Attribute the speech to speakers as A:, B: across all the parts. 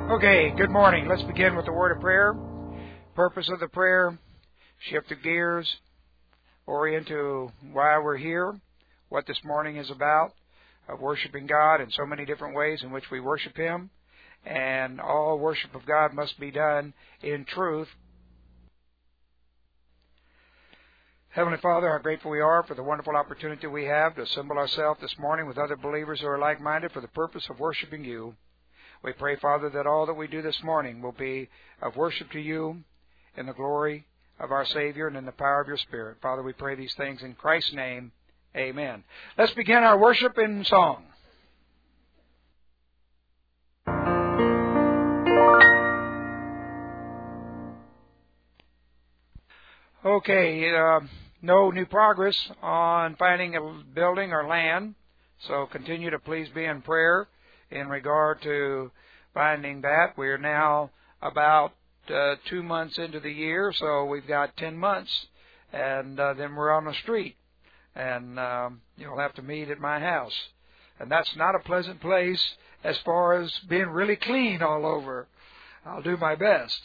A: Okay, good morning. Let's begin with the word of prayer. Purpose of the prayer, shift the gears, orient to why we're here, what this morning is about, worshiping God in so many different ways in which we worship Him, and all worship of God must be done in truth. Heavenly Father, how grateful we are for the wonderful opportunity we have to assemble ourselves this morning with other believers who are like-minded for the purpose of worshiping You. We pray, Father, that all that we do this morning will be of worship to You in the glory of our Savior and in the power of Your Spirit. Father, we pray these things in Christ's name. Amen. Let's begin our worship in song. Okay, no new progress on finding a building or land, so continue to please be in prayer in regard to finding that. We are now about 2 months into the year, so we've got 10 months, and then we're on the street, and you'll have to meet at my house. And that's not a pleasant place as far as being really clean all over. I'll do my best.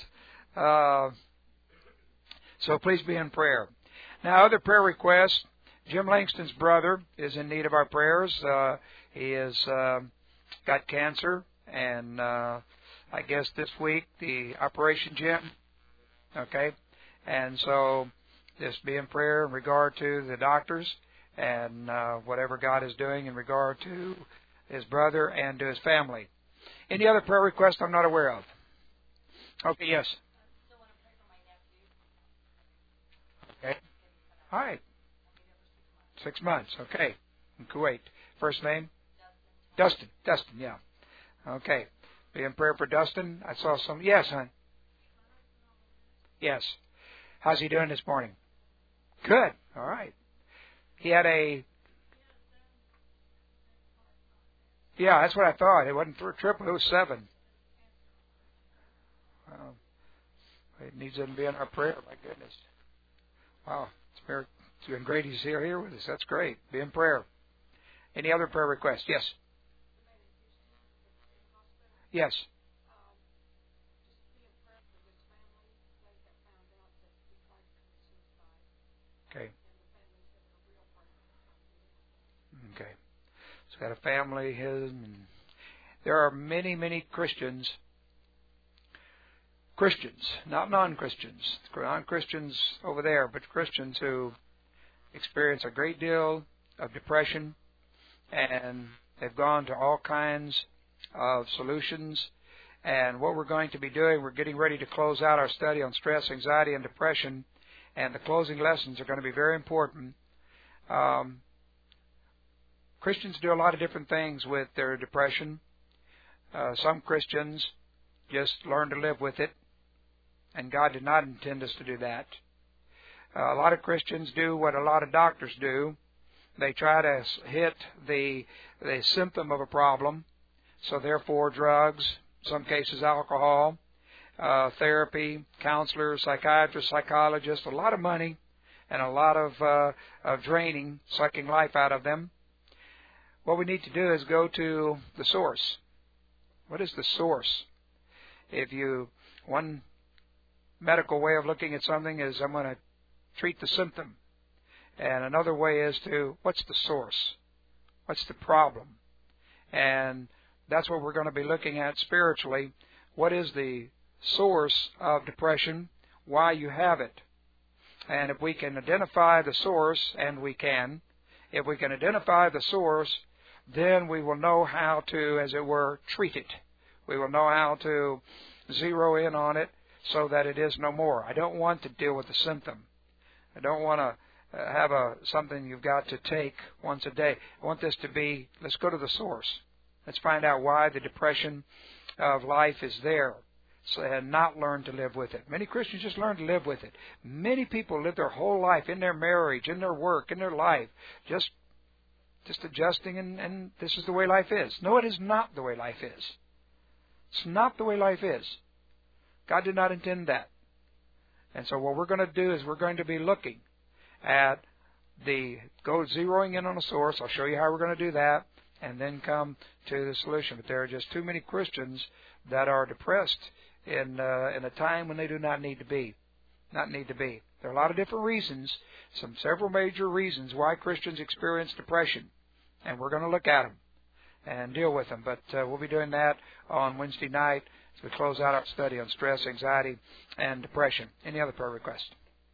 A: So please be in prayer. Now, other prayer requests. Jim Langston's brother is in need of our prayers. He has got cancer, and I guess this week the operation, Jim. Okay? And so just be in prayer in regard to the doctors and whatever God is doing in regard to his brother and to his family. Any other prayer requests I'm not aware of? Okay, yes. Okay. All right. 6 months. Okay. In Kuwait. First name? Dustin. Dustin, yeah. Okay. Be in prayer for Dustin. I saw some. Yes, hon. Yes. How's he doing this morning? Good. All right. He had a... Yeah, that's what I thought. It wasn't for a triple. It was 7. It needs to be in our prayer. My goodness. Wow. It's been great he's here with us. That's great. Be in prayer. Any other prayer requests? Yes. Yes. Okay. Okay. He's got a family. There are many, many Christians, not non-Christians. Non-Christians over there, but Christians who experience a great deal of depression, and they've gone to all kinds of solutions. And what we're going to be doing, we're getting ready to close out our study on stress, anxiety, and depression, and the closing lessons are going to be very important. Christians do a lot of different things with their depression. Some Christians just learn to live with it, and God did not intend us to do that. A lot of Christians do what a lot of doctors do. They try to hit the symptom of a problem, so therefore drugs, some cases alcohol, therapy, counselors, psychiatrists, psychologists, a lot of money, and a lot of draining, sucking life out of them. What we need to do is go to the source. What is the source? One medical way of looking at something is I'm going to treat the symptom. And another way is what's the source? What's the problem? And that's what we're going to be looking at spiritually. What is the source of depression? Why you have it? And if we can identify the source, and we can, if we can identify the source, then we will know how to, as it were, treat it. We will know how to zero in on it so that it is no more. I don't want to deal with the symptom. I don't want to have something you've got to take once a day. I want this to be, let's go to the source. Let's find out why the depression of life is there, and not learn to live with it. Many Christians just learn to live with it. Many people live their whole life in their marriage, in their work, in their life, just adjusting, and this is the way life is. No, it is not the way life is. It's not the way life is. God did not intend that. And so what we're going to do is we're going to be looking at zeroing in on a source. I'll show you how we're going to do that, and then come to the solution. But there are just too many Christians that are depressed in a time when they do not need to be. Not need to be. There are a lot of different reasons, several major reasons why Christians experience depression, and we're going to look at them and deal with them. But we'll be doing that on Wednesday night as we close out our study on stress, anxiety, and depression. Any other prayer requests?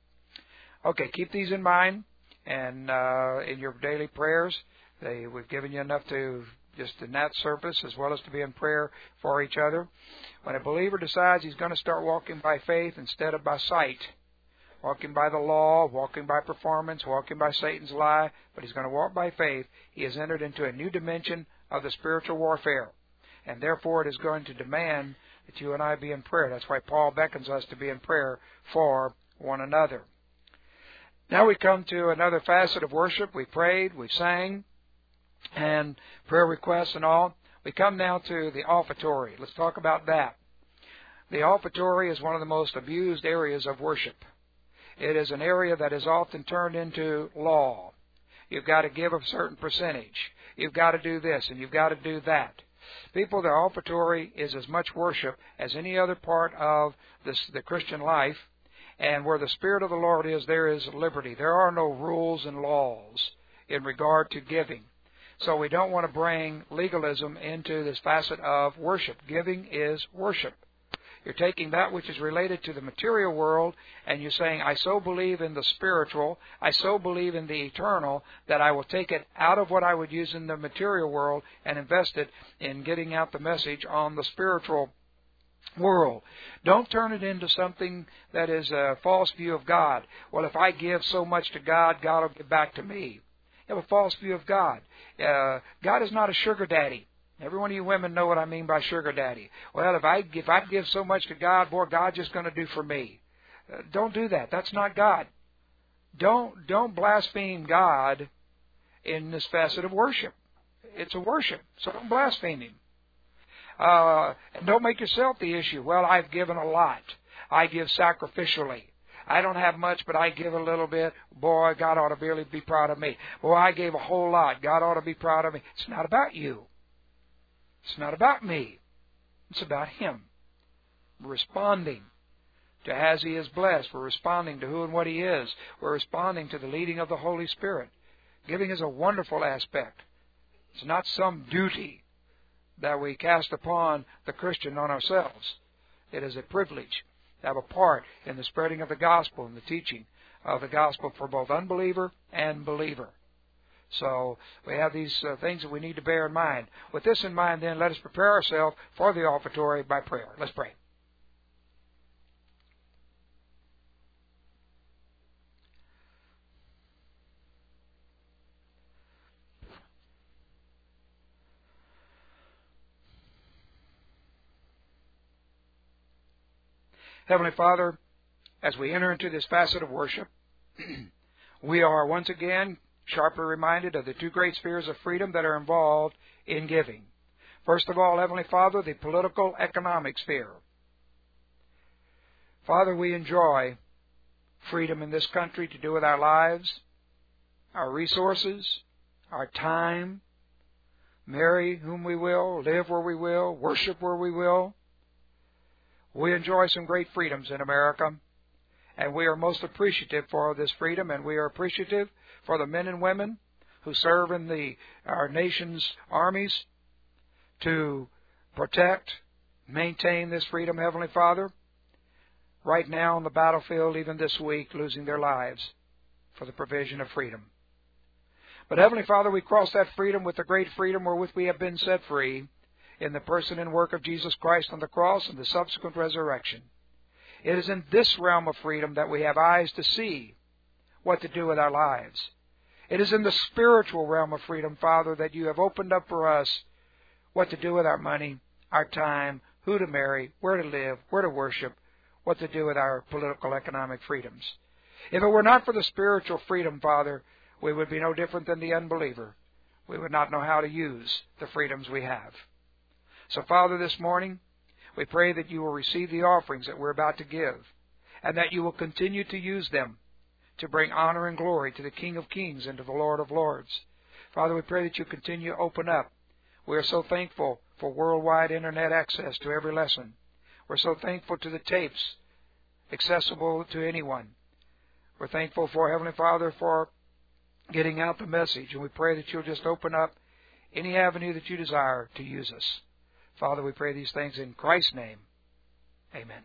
A: Okay, keep these in mind and in your daily prayers. We've given you enough to just in that service as well as to be in prayer for each other. When a believer decides he's going to start walking by faith instead of by sight, walking by the law, walking by performance, walking by Satan's lie, but he's going to walk by faith, he has entered into a new dimension of the spiritual warfare. And therefore it is going to demand that you and I be in prayer. That's why Paul beckons us to be in prayer for one another. Now we come to another facet of worship. We prayed, we sang, and prayer requests and all. We come now to the offertory. Let's talk about that. The offertory is one of the most abused areas of worship. It is an area that is often turned into law. You've got to give a certain percentage. You've got to do this and you've got to do that. People, the offertory is as much worship as any other part of the Christian life. And where the Spirit of the Lord is, there is liberty. There are no rules and laws in regard to giving. So we don't want to bring legalism into this facet of worship. Giving is worship. You're taking that which is related to the material world and you're saying, I so believe in the spiritual, I so believe in the eternal, that I will take it out of what I would use in the material world and invest it in getting out the message on the spiritual world. Don't turn it into something that is a false view of God. Well, if I give so much to God, God will give back to me. You have a false view of God. God is not a sugar daddy. Every one of you women know what I mean by sugar daddy. Well, if I give so much to God, boy, God's just going to do for me. Don't do that. That's not God. Don't blaspheme God in this facet of worship. It's a worship, so don't blaspheme Him. And don't make yourself the issue. Well, I've given a lot. I give sacrificially. I don't have much, but I give a little bit. Boy, God ought to really be proud of me. Boy, I gave a whole lot. God ought to be proud of me. It's not about you. It's not about me. It's about Him. We're responding to as He is blessed. We're responding to who and what He is. We're responding to the leading of the Holy Spirit. Giving is a wonderful aspect. It's not some duty that we cast upon the Christian on ourselves. It is a privilege to have a part in the spreading of the gospel and the teaching of the gospel for both unbeliever and believer. So we have these things that we need to bear in mind. With this in mind, then, let us prepare ourselves for the offertory by prayer. Let's pray. Heavenly Father, as we enter into this facet of worship, we are once again sharply reminded of the two great spheres of freedom that are involved in giving. First of all, Heavenly Father, the political economic sphere. Father, we enjoy freedom in this country to do with our lives, our resources, our time, marry whom we will, live where we will, worship where we will. We enjoy some great freedoms in America, and we are most appreciative for this freedom, and we are appreciative for the men and women who serve in our nation's armies to protect, maintain this freedom, Heavenly Father. Right now on the battlefield, even this week, losing their lives for the provision of freedom. But Heavenly Father, we cross that freedom with the great freedom wherewith we have been set free in the person and work of Jesus Christ on the cross and the subsequent resurrection. It is in this realm of freedom that we have eyes to see what to do with our lives. It is in the spiritual realm of freedom, Father, that you have opened up for us what to do with our money, our time, who to marry, where to live, where to worship, what to do with our political economic freedoms. If it were not for the spiritual freedom, Father, we would be no different than the unbeliever. We would not know how to use the freedoms we have. So, Father, this morning, we pray that you will receive the offerings that we're about to give, and that you will continue to use them to bring honor and glory to the King of Kings and to the Lord of Lords. Father, we pray that you continue to open up We are so thankful for worldwide internet access to every lesson. We're so thankful to the tapes accessible to anyone. We're thankful for Heavenly Father for getting out the message, and we pray that you'll just open up any avenue that you desire to use us. Father, we pray these things in Christ's name. Amen.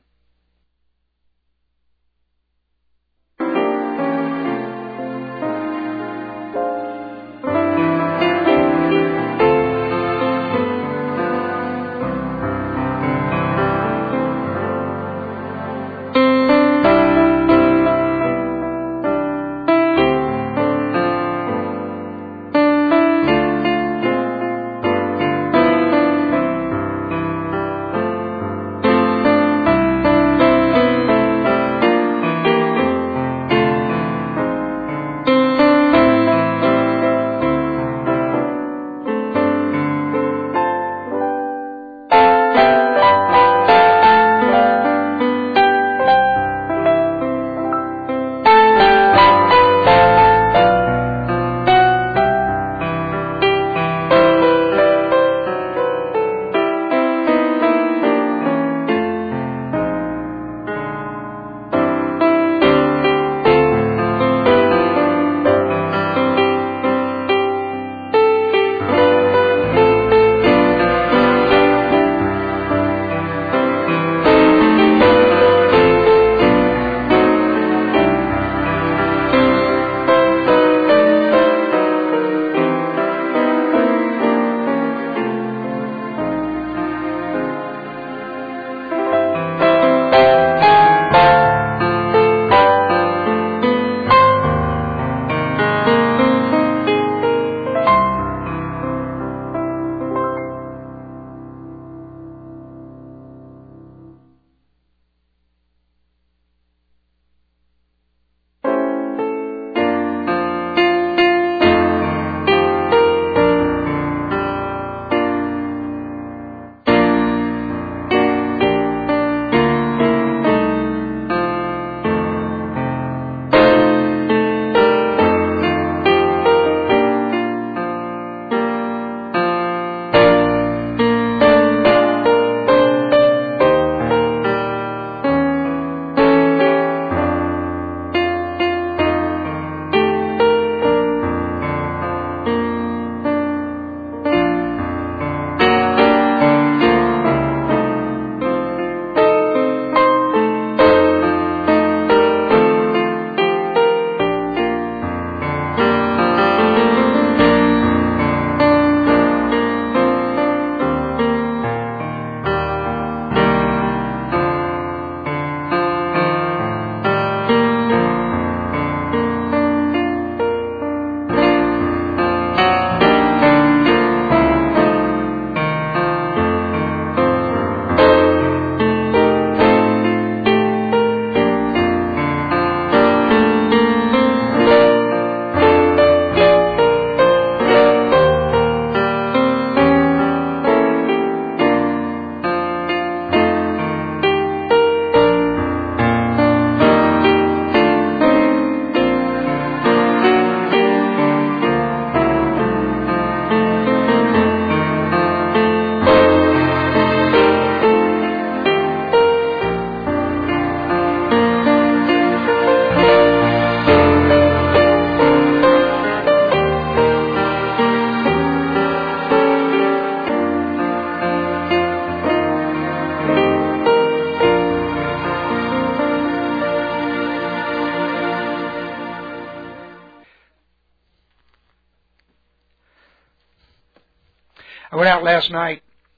A: I went out last night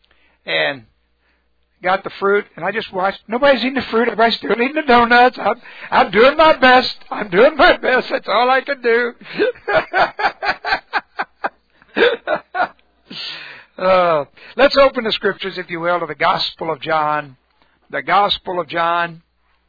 A: and got the fruit, and I just watched. Nobody's eating the fruit. Everybody's still eating the donuts. I'm doing my best. I'm doing my best. That's all I can do. Let's open the Scriptures, if you will, to the Gospel of John. The Gospel of John.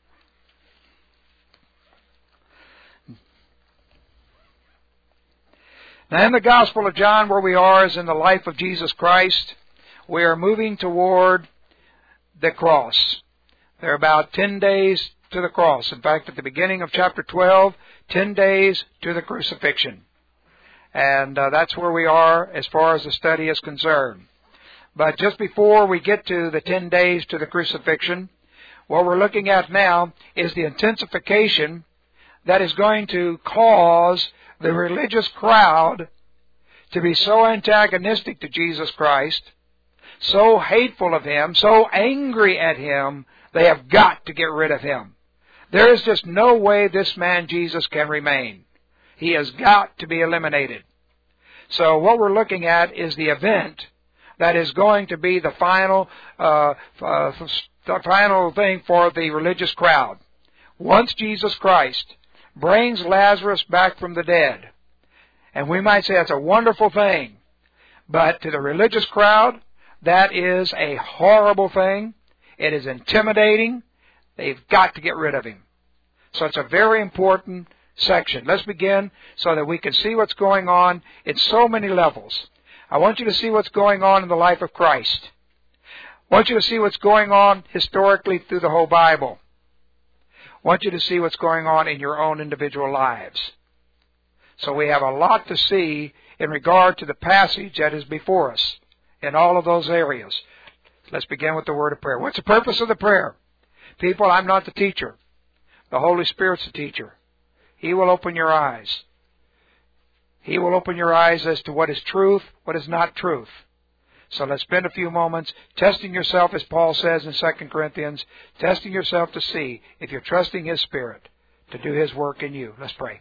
A: Now, in the Gospel of John, where we are is in the life of Jesus Christ. We are moving toward the cross. There are about 10 days to the cross. In fact, at the beginning of chapter 12, 10 days to the crucifixion. And that's where we are as far as the study is concerned. But just before we get to the 10 days to the crucifixion, what we're looking at now is the intensification that is going to cause the religious crowd to be so antagonistic to Jesus Christ, so hateful of Him, so angry at Him, they have got to get rid of Him. There is just no way this man Jesus can remain. He has got to be eliminated. So what we're looking at is the event that is going to be the final thing for the religious crowd. Once Jesus Christ brings Lazarus back from the dead, and we might say that's a wonderful thing, but to the religious crowd, that is a horrible thing. It is intimidating. They've got to get rid of Him. So it's a very important section. Let's begin so that we can see what's going on in so many levels. I want you to see what's going on in the life of Christ. I want you to see what's going on historically through the whole Bible. I want you to see what's going on in your own individual lives. So we have a lot to see in regard to the passage that is before us in all of those areas. Let's begin with the word of prayer. What's the purpose of the prayer? People, I'm not the teacher. The Holy Spirit's the teacher. He will open your eyes. He will open your eyes as to what is truth, what is not truth. So let's spend a few moments testing yourself, as Paul says in 2 Corinthians, testing yourself to see if you're trusting His Spirit to do His work in you. Let's pray.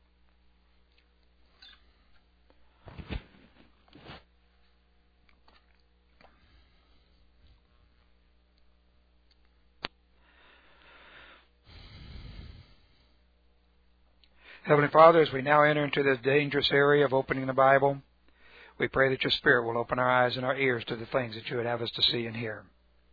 A: Heavenly Father, as we now enter into this dangerous area of opening the Bible, we pray that your Spirit will open our eyes and our ears to the things that you would have us to see and hear.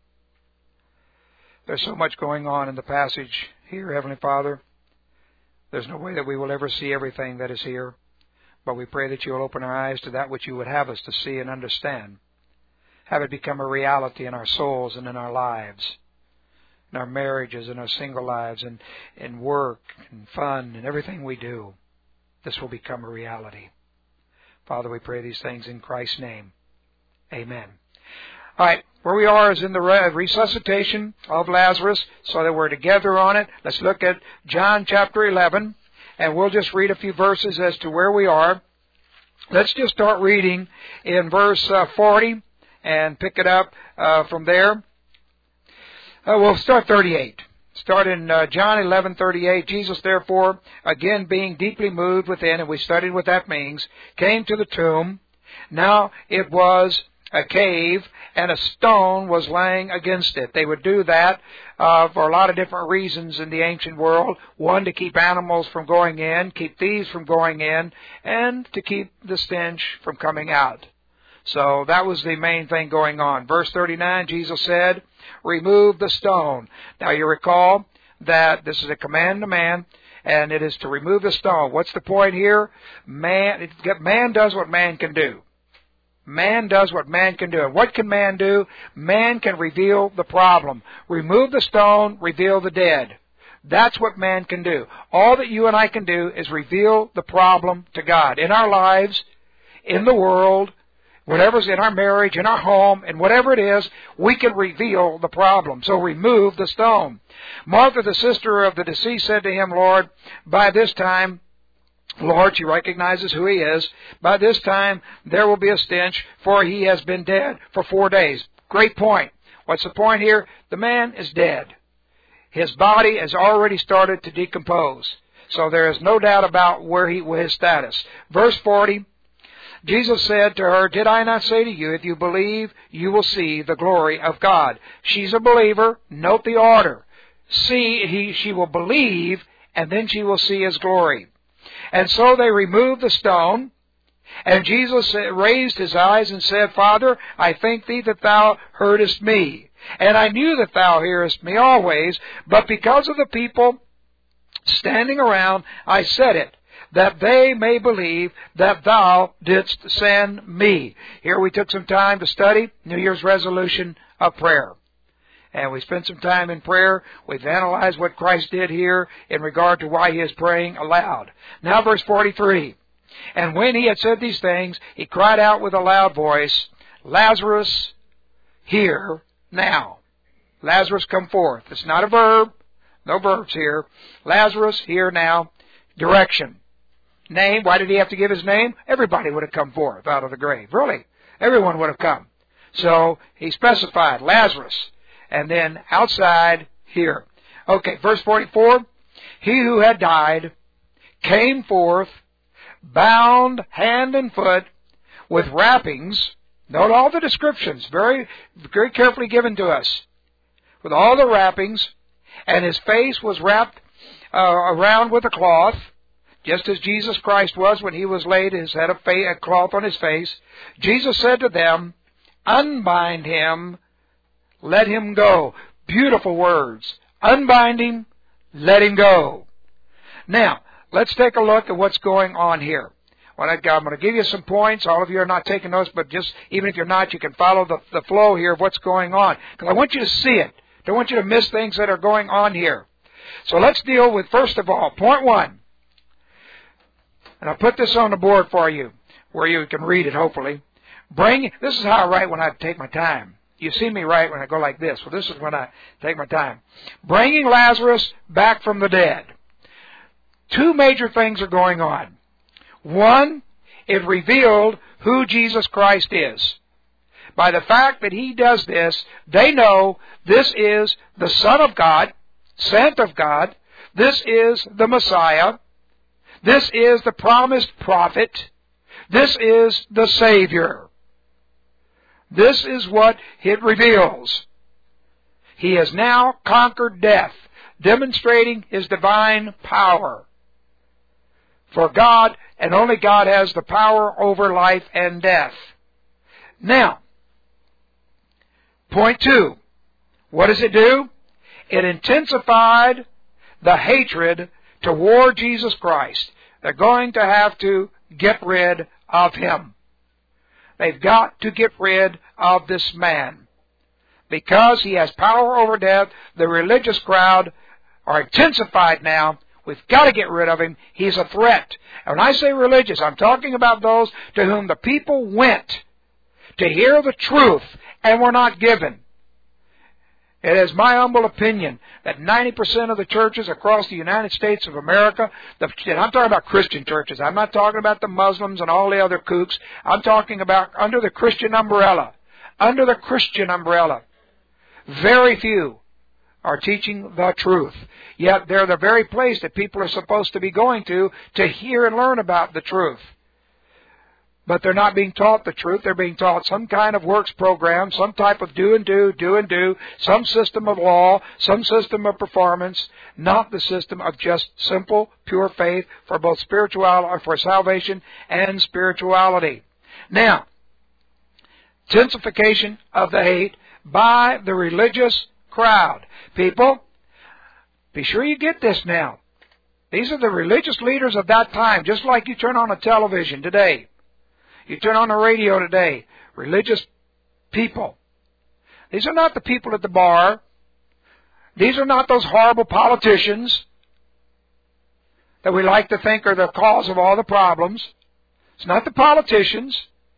A: There's so much going on in the passage here, Heavenly Father. There's no way that we will ever see everything that is here, but we pray that you will open our eyes to that which you would have us to see and understand. Have it become a reality in our souls and in our lives, in our marriages, in our single lives, and in work and fun and everything we do. This will become a reality. Father, we pray these things in Christ's name. Amen. All right, where we are is in the resuscitation of Lazarus, so that we're together on it. Let's look at John chapter 11, and we'll just read a few verses as to where we are. Let's just start reading in verse 40 and pick it up from there. We'll start 38. Start in John 11:38. Jesus, therefore, again being deeply moved within, and we studied what that means, came to the tomb. Now it was a cave, and a stone was laying against it. They would do that for a lot of different reasons in the ancient world. One, to keep animals from going in, keep thieves from going in, and to keep the stench from coming out. So that was the main thing going on. Verse 39, Jesus said, remove the stone. Now you recall that this is a command to man, and it is to remove the stone. What's the point here? Man does what man can do. Man does what man can do. And what can man do? Man can reveal the problem. Remove the stone, reveal the dead. That's what man can do. All that you and I can do is reveal the problem to God. In our lives, in the world, whatever's in our marriage, in our home, and whatever it is, we can reveal the problem. So remove the stone. Martha, the sister of the deceased, said to him, Lord, by this time, Lord, she recognizes who he is, by this time there will be a stench, for he has been dead for 4 days. Great point. What's the point here? The man is dead. His body has already started to decompose. So there is no doubt about his status. Verse 40, Jesus said to her, did I not say to you, if you believe, you will see the glory of God? She's a believer. Note the order. She will believe, and then she will see His glory. And so they removed the stone, and Jesus raised His eyes and said, Father, I thank Thee that Thou heardest me. And I knew that Thou hearest me always, but because of the people standing around, I said it, that they may believe that Thou didst send me. Here we took some time to study New Year's resolution of prayer. And we spent some time in prayer. We've analyzed what Christ did here in regard to why He is praying aloud. Now verse 43. And when he had said these things, he cried out with a loud voice, Lazarus, here now. Lazarus, come forth. It's not a verb. No verbs here. Lazarus, here now. Direction. Name. Why did he have to give his name? Everybody would have come forth out of the grave. Really. Everyone would have come. So he specified Lazarus. And then outside here. Okay, verse 44. He who had died came forth, bound hand and foot with wrappings. Note all the descriptions, very, very carefully given to us. With all the wrappings, and his face was wrapped around with a cloth, just as Jesus Christ was when he was laid, his head of a cloth on his face. Jesus said to them, unbind him, let him go. Beautiful words. Unbind him, let him go. Now, let's take a look at what's going on here. I'm going to give you some points. All of you are not taking notes, but just even if you're not, you can follow the flow here of what's going on. Because I want you to see it. Don't want you to miss things that are going on here. So let's deal with, first of all, point 1. And I'll put this on the board for you, where you can read it, hopefully. This is how I write when I take my time. You see me write when I go like this. Well, this is when I take my time. Bringing Lazarus back from the dead. 2 major things are going on. 1, it revealed who Jesus Christ is. By the fact that he does this, they know this is the Son of God, sent of God. This is the Messiah. This is the promised prophet. This is the Savior. This is what it reveals. He has now conquered death, demonstrating his divine power. For God, and only God, has the power over life and death. Now, point 2. What does it do? It intensified the hatred toward Jesus Christ. They're going to have to get rid of him. They've got to get rid of this man. Because he has power over death, the religious crowd are intensified now. We've got to get rid of him. He's a threat. And when I say religious, I'm talking about those to whom the people went to hear the truth and were not given. It is my humble opinion that 90% of the churches across the United States of America, and I'm talking about Christian churches, I'm not talking about the Muslims and all the other kooks, I'm talking about under the Christian umbrella. Under the Christian umbrella. Very few are teaching the truth. Yet they're the very place that people are supposed to be going to hear and learn about the truth. But they're not being taught the truth. They're being taught some kind of works program, some type of do and do, some system of law, some system of performance, not the system of just simple, pure faith for both spirituality, for salvation and spirituality. Now, intensification of the hate by the religious crowd. People, be sure you get this now. These are the religious leaders of that time, just like you turn on a television today. You turn on the radio today. Religious people. These are not the people at the bar. These are not those horrible politicians that we like to think are the cause of all the problems. It's not the politicians.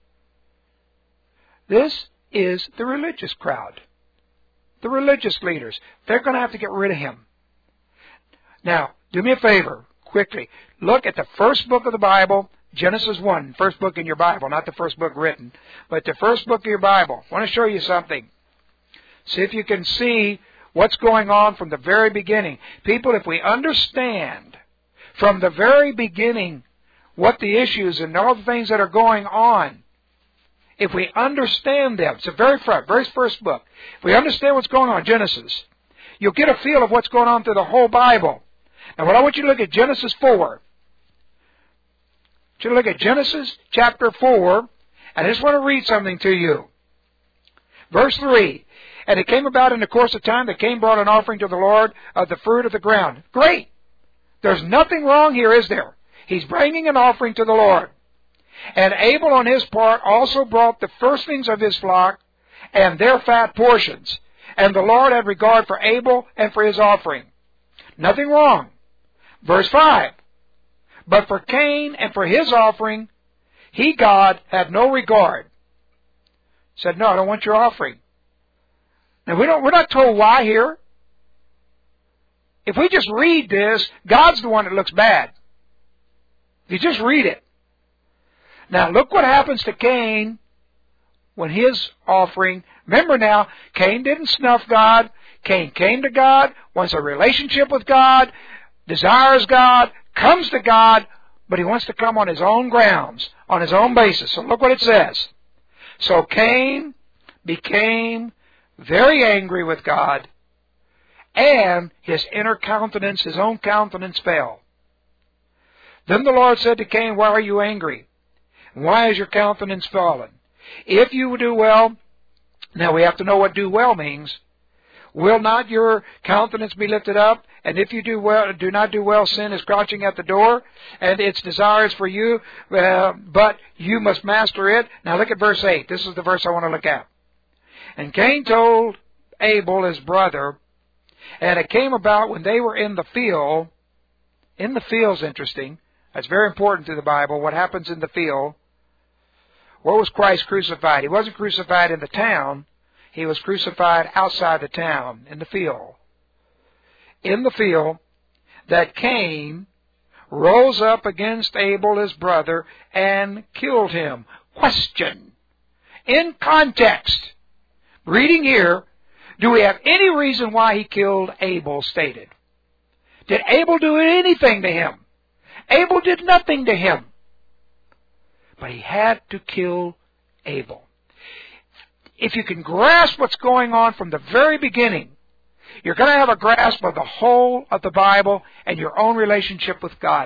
A: This is the religious crowd. The religious leaders. They're going to have to get rid of him. Now, do me a favor, quickly. Look at the first book of the Bible, Genesis 1, first book in your Bible, not the first book written, but the first book of your Bible. I want to show you something. See if you can see what's going on from the very beginning. People, if we understand from the very beginning what the issues and all the things that are going on, if we understand them, it's the very first book. If we understand what's going on, Genesis, you'll get a feel of what's going on through the whole Bible. Now, what I want you to look at Genesis 4. To look at Genesis chapter 4, and I just want to read something to you. Verse 3, and it came about in the course of time that Cain brought an offering to the Lord of the fruit of the ground. Great! There's nothing wrong here, is there? He's bringing an offering to the Lord. And Abel on his part also brought the firstlings of his flock and their fat portions. And the Lord had regard for Abel and for his offering. Nothing wrong. Verse 5. But for Cain and for his offering, God, had no regard. Said, no, I don't want your offering. Now, we're not told why here. If we just read this, God's the one that looks bad. If you just read it. Now, look what happens to Cain when his offering. Remember now, Cain didn't snuff God. Cain came to God, wants a relationship with God, desires God, comes to God, but he wants to come on his own grounds, on his own basis. So look what it says. So Cain became very angry with God, and his inner countenance, his own countenance, fell. Then the Lord said to Cain, why are you angry? Why is your countenance fallen? If you do well, now we have to know what do well means. Will not your countenance be lifted up? And if you do not do well, sin is crouching at the door, and its desires for you, but you must master it. Now look at verse 8. This is the verse I want to look at. And Cain told Abel, his brother, and it came about when they were in the field. In the field's interesting. That's very important to the Bible, what happens in the field. Where was Christ crucified? He wasn't crucified in the town. He was crucified outside the town, in the field. In the field, that Cain rose up against Abel, his brother, and killed him. Question. In context, reading here, do we have any reason why he killed Abel stated? Did Abel do anything to him? Abel did nothing to him. But he had to kill Abel. If you can grasp what's going on from the very beginning, you're going to have a grasp of the whole of the Bible and your own relationship with God.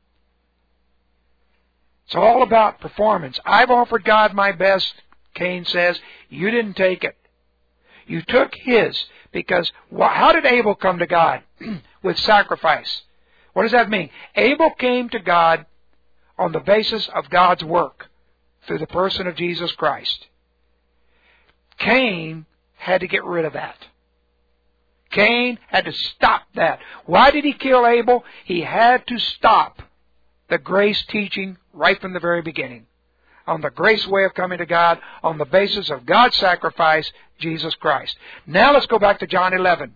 A: It's all about performance. I've offered God my best, Cain says. You didn't take it. You took his, because how did Abel come to God? With sacrifice. What does that mean? Abel came to God on the basis of God's work through the person of Jesus Christ. Cain had to get rid of that. Cain had to stop that. Why did he kill Abel? He had to stop the grace teaching right from the very beginning. On the grace way of coming to God, on the basis of God's sacrifice, Jesus Christ. Now let's go back to John 11.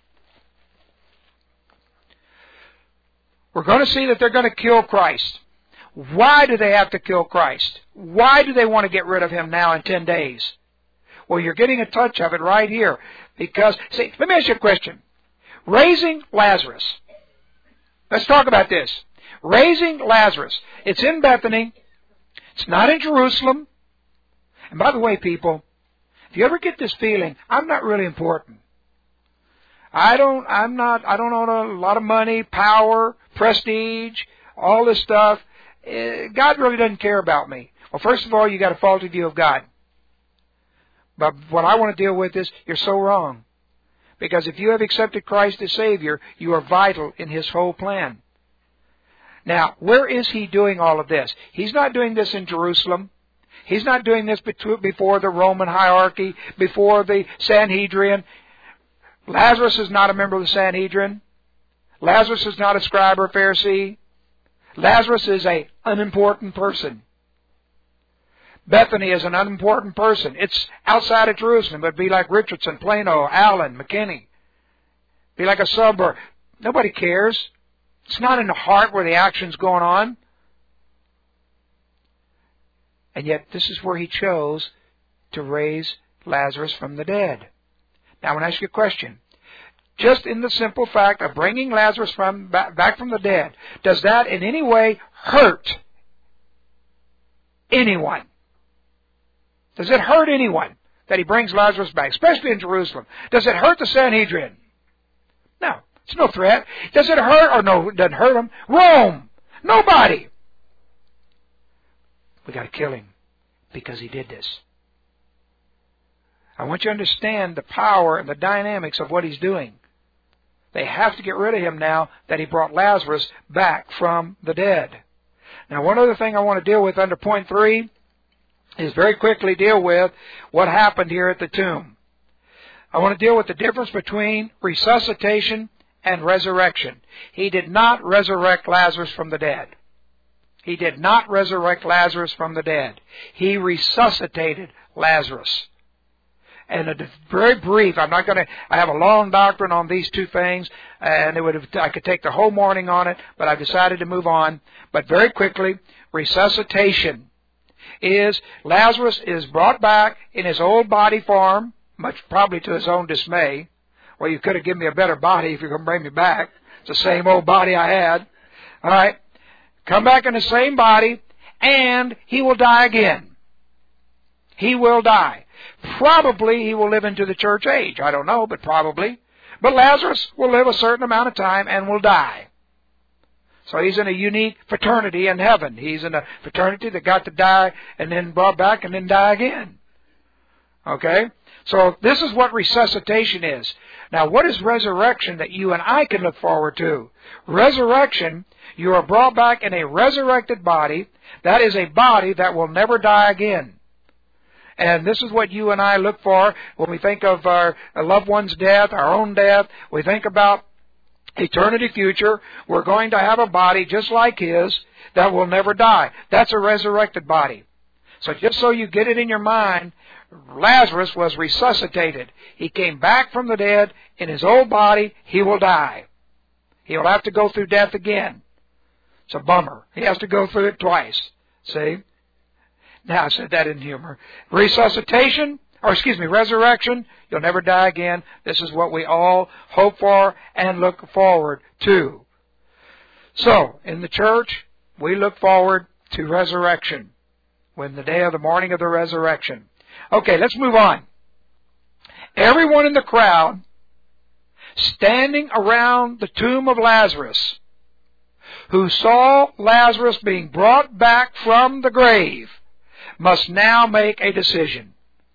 A: We're going to see that they're going to kill Christ. Why do they have to kill Christ? Why do they want to get rid of him now in 10 days? Well, you're getting a touch of it right here. Because, see, let me ask you a question. Raising Lazarus. Let's talk about this. Raising Lazarus. It's in Bethany. It's not in Jerusalem. And by the way, people, if you ever get this feeling, I'm not really important. I don't own a lot of money, power, prestige, all this stuff. God really doesn't care about me. Well, first of all, you got a faulty view of God. But what I want to deal with is, you're so wrong. Because if you have accepted Christ as Savior, you are vital in His whole plan. Now, where is He doing all of this? He's not doing this in Jerusalem. He's not doing this before the Roman hierarchy, before the Sanhedrin. Lazarus is not a member of the Sanhedrin. Lazarus is not a scribe or Pharisee. Lazarus is an unimportant person. Bethany is an unimportant person. It's outside of Jerusalem. It would be like Richardson, Plano, Allen, McKinney. Be like a suburb. Nobody cares. It's not in the heart where the action's going on. And yet this is where He chose to raise Lazarus from the dead. Now I want to ask you a question. Just in the simple fact of bringing Lazarus back from the dead, does that in any way hurt anyone? Does it hurt anyone that He brings Lazarus back, especially in Jerusalem? Does it hurt the Sanhedrin? No, it's no threat. Does it hurt? Or no, it doesn't hurt them. Rome. Nobody. We got to kill him because he did this. I want you to understand the power and the dynamics of what he's doing. They have to get rid of him now that he brought Lazarus back from the dead. Now, one other thing I want to deal with under point 3 is very quickly deal with what happened here at the tomb. I want to deal with the difference between resuscitation and resurrection. He did not resurrect Lazarus from the dead. He did not resurrect Lazarus from the dead. He resuscitated Lazarus. And a very brief, I have a long doctrine on these two things, and I could take the whole morning on it, but I've decided to move on. But very quickly, resuscitation is Lazarus is brought back in his old body form, much probably to his own dismay. Well, you could have given me a better body if you're going to bring me back. It's the same old body I had. All right. Come back in the same body, and he will die again. He will die. Probably he will live into the church age. I don't know, but probably. But Lazarus will live a certain amount of time and will die. So he's in a unique fraternity in heaven. He's in a fraternity that got to die and then brought back and then die again. Okay? So this is what resuscitation is. Now, what is resurrection that you and I can look forward to? Resurrection, you are brought back in a resurrected body. That is a body that will never die again. And this is what you and I look for when we think of our loved one's death, our own death. We think about eternity future. We're going to have a body just like his that will never die. That's a resurrected body. So just so you get it in your mind, Lazarus was resuscitated. He came back from the dead in his old body. He will die. He will have to go through death again. It's a bummer. He has to go through it twice. See? Now, I said that in humor. Resurrection, you'll never die again. This is what we all hope for and look forward to. So, in the church, we look forward to resurrection, when the day of the morning of the resurrection. Okay, let's move on. Everyone in the crowd standing around the tomb of Lazarus, who saw Lazarus being brought back from the grave, must now make a decision.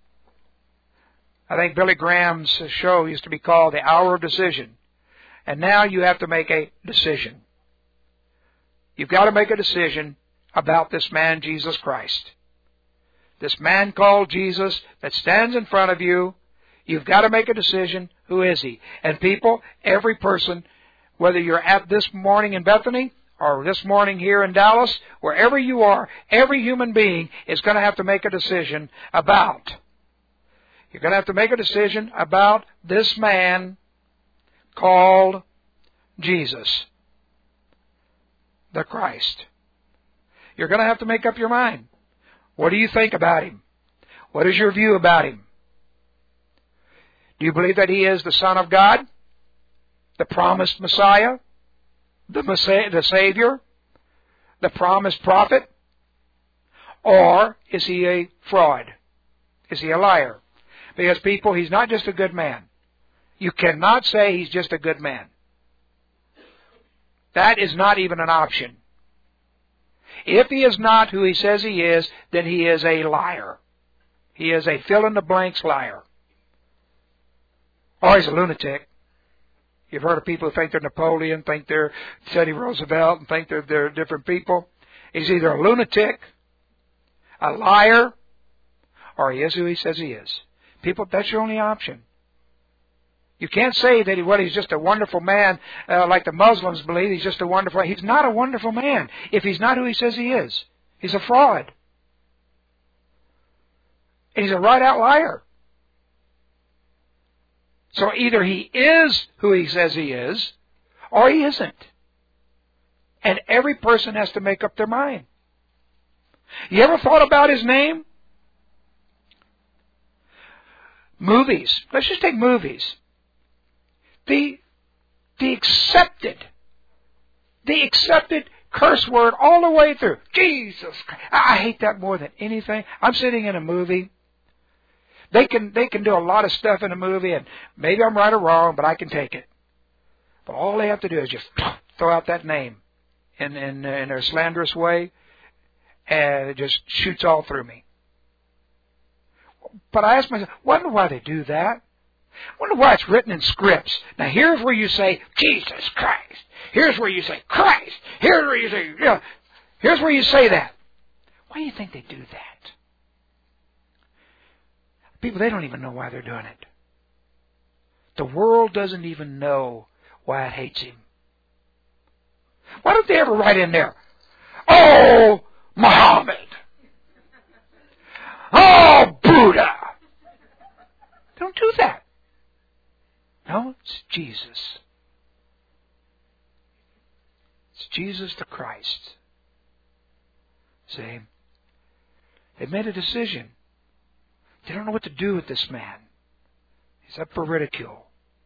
A: I think Billy Graham's show used to be called The Hour of Decision. And now you have to make a decision. You've got to make a decision about this man, Jesus Christ. This man called Jesus that stands in front of you. You've got to make a decision. Who is he? And people, every person, whether you're at this morning in Bethany or this morning here in Dallas, wherever you are, every human being is going to have to make a decision about. You're going to have to make a decision about this man called Jesus, the Christ. You're going to have to make up your mind. What do you think about him? What is your view about him? Do you believe that he is the Son of God, the promised Messiah, the Savior, the promised prophet? Or is he a fraud? Is he a liar? Because people, he's not just a good man. You cannot say he's just a good man. That is not even an option. If he is not who he says he is, then he is a liar. He is a fill-in-the-blanks liar. Or he's a lunatic. You've heard of people who think they're Napoleon, think they're Teddy Roosevelt, and think they're different people. He's either a lunatic, a liar, or he is who he says he is. People, that's your only option. You can't say that he's just a wonderful man like the Muslims believe. He's just a wonderful... He's not a wonderful man if he's not who he says he is. He's a fraud. And he's a right-out liar. So either he is who he says he is, or he isn't. And every person has to make up their mind. You ever thought about his name? Movies. Let's just take movies. The accepted curse word all the way through. Jesus Christ. I hate that more than anything. I'm sitting in a movie. They can do a lot of stuff in a movie, and maybe I'm right or wrong, but I can take it. But all they have to do is just throw out that name in their slanderous way, and it just shoots all through me. But I ask myself, wonder why they do that? Wonder why it's written in scripts. Now here's where you say Jesus Christ. Here's where you say Christ. Here's where you say, here's where you say that. Why do you think they do that? People, they don't even know why they're doing it. The world doesn't even know why it hates him. Why don't they ever write in there, Oh, Muhammad. Oh, Buddha. Don't do that. No, it's Jesus. It's Jesus the Christ. See? They made a decision. They don't know what to do with this man. He's up for ridicule.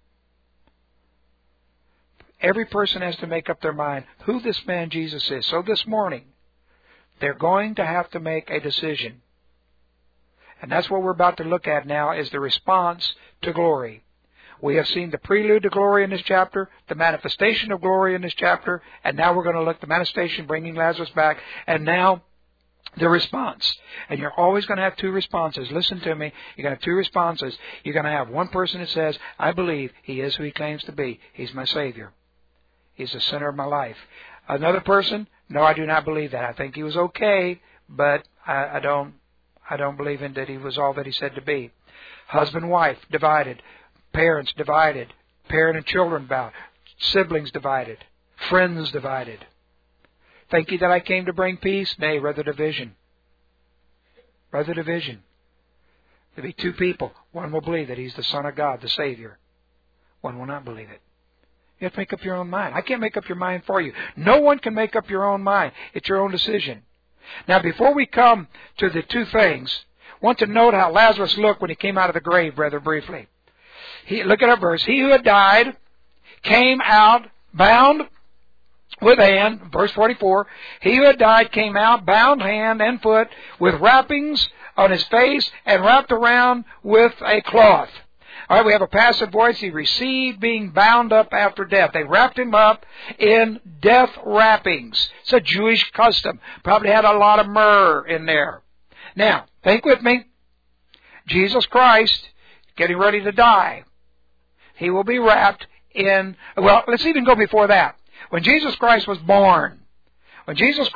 A: Every person has to make up their mind who this man Jesus is. So this morning, they're going to have to make a decision. And that's what we're about to look at now, is the response to glory. We have seen the prelude to glory in this chapter, the manifestation of glory in this chapter, and now we're going to look at the manifestation, bringing Lazarus back, and now the response. And you're always going to have two responses. Listen to me. You're going to have two responses. You're going to have one person that says, I believe He is who He claims to be. He's my Savior. He's the center of my life. Another person, no, I do not believe that. I think He was okay, but I don't believe in that He was all that He said to be. Husband, wife, divided. Parents, divided. Parent and children, bound. Siblings, divided. Friends, divided. Think ye that I came to bring peace? Nay, rather division. Rather division. There'll be two people. One will believe that He's the Son of God, the Savior. One will not believe it. You have to make up your own mind. I can't make up your mind for you. No one can make up your own mind. It's your own decision. Now, before we come to the two things, I want to note how Lazarus looked when he came out of the grave rather briefly. Look at our verse. He who had died came out bound with hand, verse 44, he who had died came out bound hand and foot with wrappings on his face and wrapped around with a cloth. All right, we have a passive voice. He received being bound up after death. They wrapped him up in death wrappings. It's a Jewish custom. Probably had a lot of myrrh in there. Now, think with me. Jesus Christ, getting ready to die. He will be wrapped in, well, let's even go before that. When Jesus Christ was born, a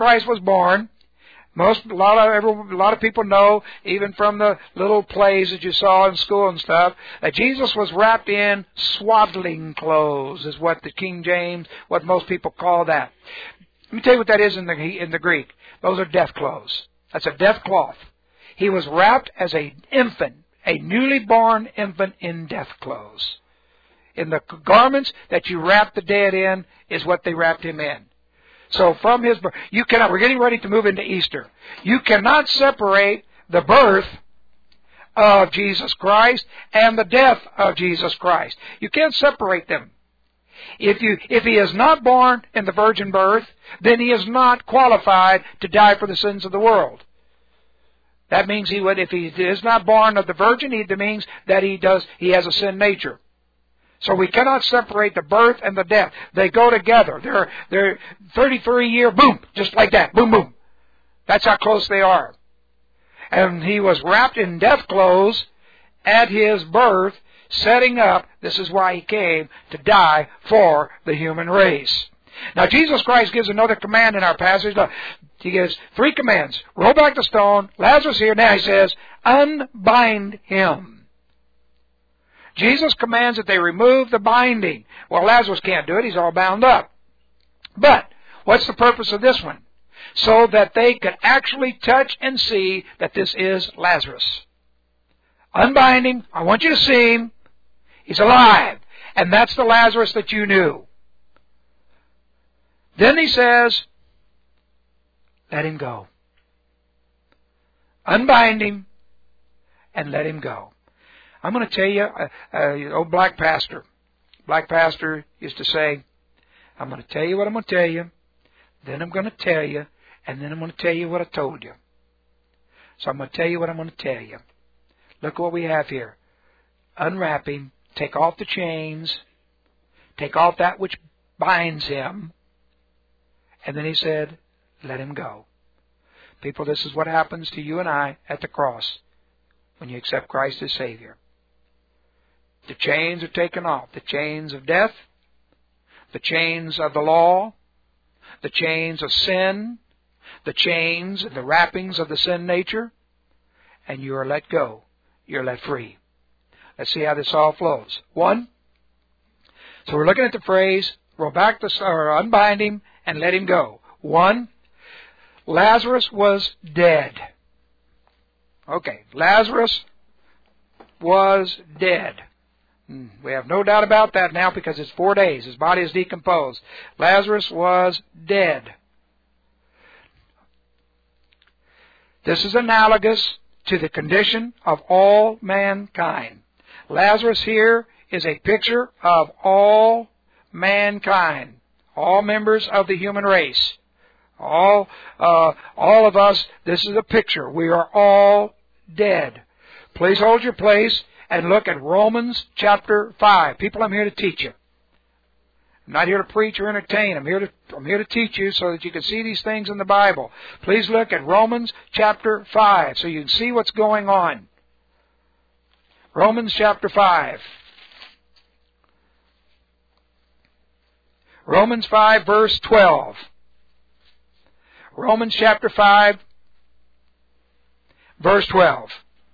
A: lot of people know, even from the little plays that you saw in school and stuff, that Jesus was wrapped in swaddling clothes, is what the King James, what most people call that. Let me tell you what that is in the Greek. Those are death clothes. That's a death cloth. He was wrapped as an infant, a newly born infant, in death clothes. In the garments that you wrap the dead in is what they wrapped him in. So from his birth, you cannot, we're getting ready to move into Easter. You cannot separate the birth of Jesus Christ and the death of Jesus Christ. You can't separate them. If he is not born in the virgin birth, then he is not qualified to die for the sins of the world. That means if he is not born of the virgin, that means that he has a sin nature. So we cannot separate the birth and the death. They go together. They're 33-year, boom, just like that, boom, boom. That's how close they are. And he was wrapped in death clothes at his birth, setting up, this is why he came, to die for the human race. Now Jesus Christ gives another command in our passage. He gives three commands. Roll back the stone. Lazarus here. Now he says, unbind him. Jesus commands that they remove the binding. Well, Lazarus can't do it. He's all bound up. But what's the purpose of this one? So that they could actually touch and see that this is Lazarus. Unbind him. I want you to see him. He's alive. And that's the Lazarus that you knew. Then he says, let him go. Unbind him and let him go. I'm going to tell you, old black pastor used to say, I'm going to tell you what I'm going to tell you, then I'm going to tell you, and then I'm going to tell you what I told you. So I'm going to tell you what I'm going to tell you. Look what we have here. Unwrap him, take off the chains, take off that which binds him, and then he said, let him go. People, this is what happens to you and I at the cross when you accept Christ as Savior. The chains are taken off. The chains of death, the chains of the law, the chains of sin, the chains and the wrappings of the sin nature, and you are let go. You're let free. Let's see how this all flows. One, so we're looking at the phrase, roll back or unbind him and let him go. One, Lazarus was dead. Okay, Lazarus was dead. We have no doubt about that now because it's 4 days. His body is decomposed. Lazarus was dead. This is analogous to the condition of all mankind. Lazarus here is a picture of all mankind, all members of the human race. All of us, this is a picture. We are all dead. Please hold your place and look at Romans chapter 5. People, I'm here to teach you. I'm not here to preach or entertain. I'm here to teach you so that you can see these things in the Bible. Please look at Romans chapter 5 so you can see what's going on. Romans chapter 5. Romans 5 verse 12. Romans chapter 5 verse 12.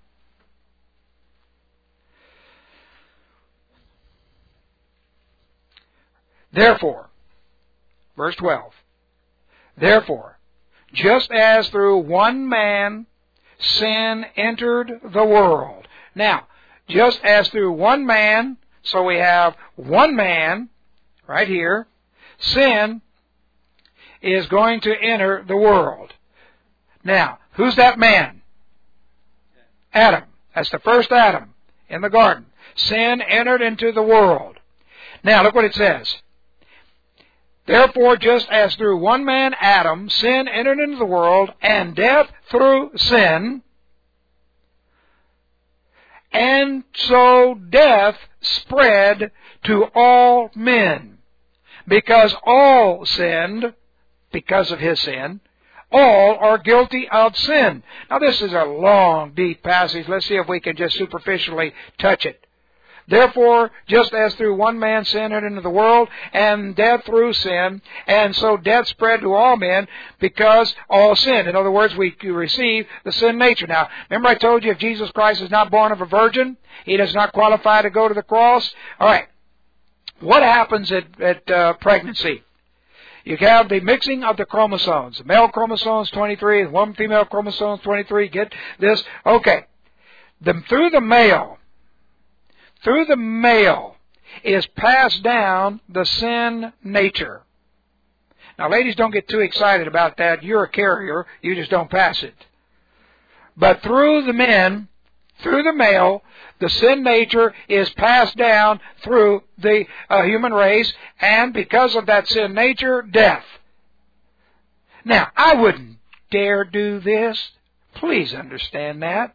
A: Therefore, verse 12, therefore, just as through one man sin entered the world. Now, just as through one man, so we have one man right here, sin is going to enter the world. Now, who's that man? Adam. That's the first Adam in the garden. Sin entered into the world. Now, look what it says. Therefore, just as through one man, Adam, sin entered into the world, and death through sin, and so death spread to all men, because all sinned, because of his sin, all are guilty of sin. Now, this is a long, deep passage. Let's see if we can just superficially touch it. Therefore, just as through one man sin entered into the world, and death through sin, and so death spread to all men, because all sin. In other words, we receive the sin nature. Now, remember I told you if Jesus Christ is not born of a virgin, he does not qualify to go to the cross? All right. What happens at pregnancy? You have the mixing of the chromosomes. The male chromosomes 23, and one female chromosomes 23. Get this? Okay. Through the male is passed down the sin nature. Now, ladies, don't get too excited about that. You're a carrier. You just don't pass it. But through the male, the sin nature is passed down through the human race, and because of that sin nature, death. Now, I wouldn't dare do this. Please understand that.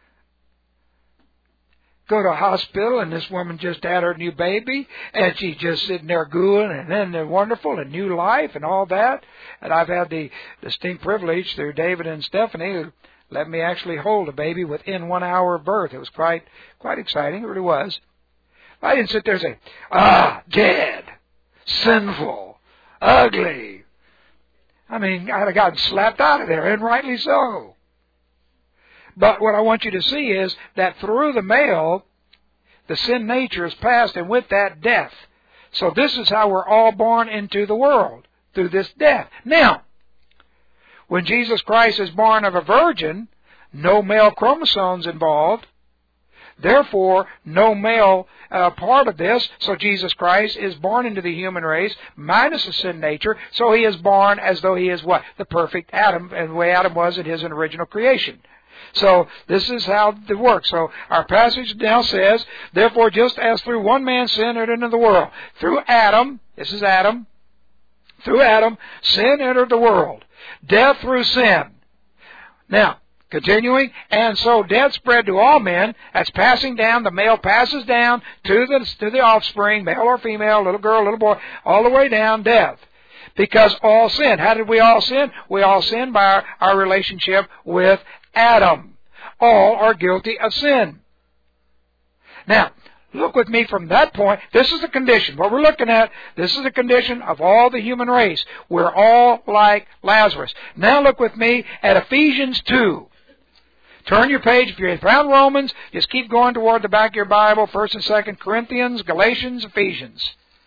A: Go to a hospital, and this woman just had her new baby, and she's just sitting there gooing, and then they're wonderful, and new life, and all that. And I've had the distinct privilege through David and Stephanie, who let me actually hold a baby within 1 hour of birth. It was quite exciting. It really was. I didn't sit there and say, dead, sinful, ugly. I mean, I'd have gotten slapped out of there, and rightly so. But what I want you to see is that through the male, the sin nature is passed, and with that, death. So this is how we're all born into the world, through this death. Now, when Jesus Christ is born of a virgin, no male chromosomes involved. Therefore, no male part of this. So Jesus Christ is born into the human race, minus the sin nature. So he is born as though he is what? The perfect Adam, and the way Adam was in his original creation. So this is how it works. So our passage now says, therefore, just as through one man sin entered into the world, through Adam, this is Adam, through Adam, sin entered the world. Death through sin. Now, continuing, and so death spread to all men. That's passing down. The male passes down to the offspring, male or female, little girl, little boy, all the way down, death. Because all sin. How did we all sin? We all sin by our relationship with Adam. All are guilty of sin. Now, look with me from that point. This is the condition. What we're looking at, this is the condition of all the human race. We're all like Lazarus. Now look with me at Ephesians 2. Turn your page. If you found Romans, just keep going toward the back of your Bible. 1 and 2 Corinthians, Galatians, Ephesians.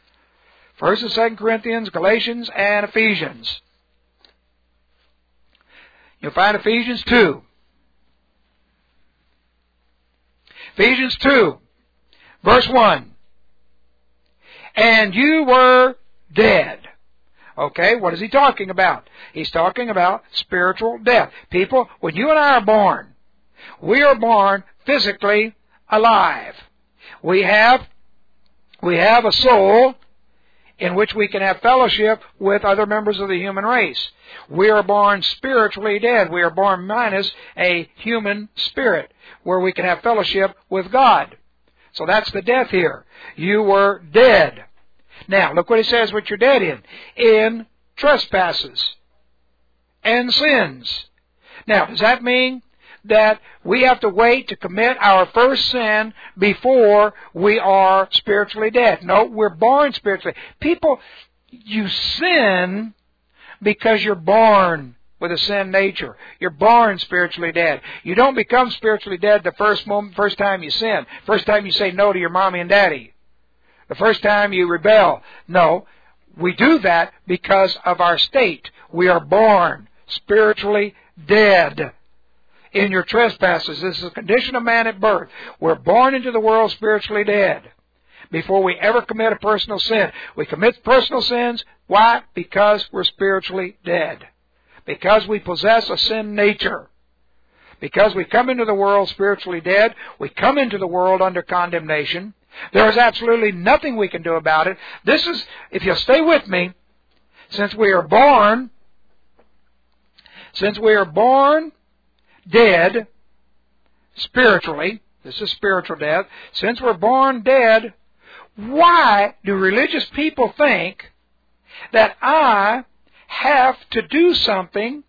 A: 1 and 2 Corinthians, Galatians, and Ephesians. You'll find Ephesians 2. Ephesians 2, verse 1. And you were dead. Okay, what is he talking about? He's talking about spiritual death. People, when you and I are born, we are born physically alive. We have a soul in which we can have fellowship with other members of the human race. We are born spiritually dead. We are born minus a human spirit where we can have fellowship with God. So that's the death here. You were dead. Now, look what he says what you're dead in. In trespasses and sins. Now, does that mean that we have to wait to commit our first sin before we are spiritually dead? No, we're born spiritually. People, you sin because you're born with a sin nature. You're born spiritually dead. You don't become spiritually dead the first time you sin. First time you say no to your mommy and daddy. The first time you rebel. No, we do that because of our state. We are born spiritually dead in your trespasses. This is a condition of man at birth. We're born into the world spiritually dead before we ever commit a personal sin. We commit personal sins. Why? Because we're spiritually dead. Because we possess a sin nature. Because we come into the world spiritually dead. We come into the world under condemnation. There is absolutely nothing we can do about it. This is, if you'll stay with me, since we are born dead spiritually, this is spiritual death, since we're born dead, why do religious people think that I have to do something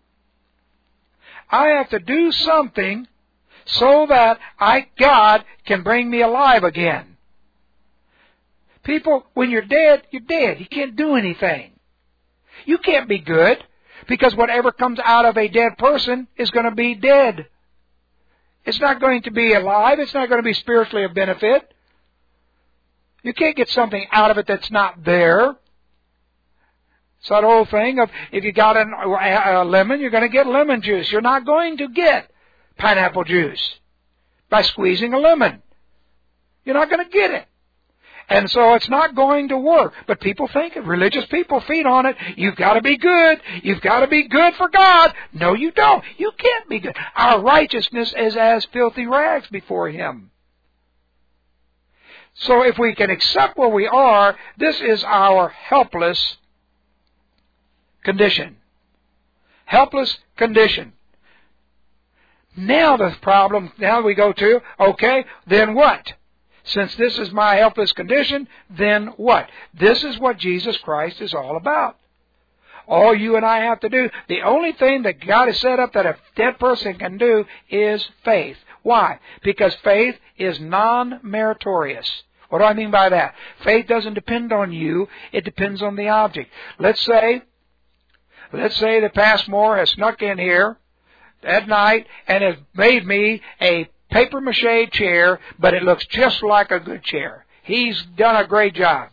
A: so that God can bring me alive again? People, when you're dead, you're dead. You can't do anything. You can't be good, because whatever comes out of a dead person is going to be dead. It's not going to be alive. It's not going to be spiritually of benefit. You can't get something out of it that's not there. It's that old thing of if you got a lemon, you're going to get lemon juice. You're not going to get pineapple juice by squeezing a lemon. You're not going to get it. And so it's not going to work. But people think it. Religious people feed on it. You've got to be good. You've got to be good for God. No, you don't. You can't be good. Our righteousness is as filthy rags before Him. So if we can accept where we are, this is our helpless condition. Helpless condition. Now the problem, now we go to, okay, then what? Since this is my helpless condition, then what? This is what Jesus Christ is all about. All you and I have to do, the only thing that God has set up that a dead person can do is faith. Why? Because faith is non-meritorious. What do I mean by that? Faith doesn't depend on you. It depends on the object. Let's say that Passmore has snuck in here at night and has made me a papier-mâché chair, but it looks just like a good chair. He's done a great job.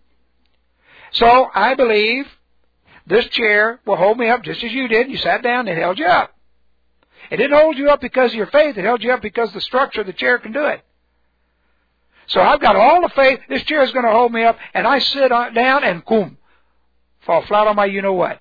A: So I believe this chair will hold me up just as you did. You sat down, it held you up. It didn't hold you up because of your faith. It held you up because the structure of the chair can do it. So I've got all the faith. This chair is going to hold me up, and I sit down and boom, fall flat on my you-know-what.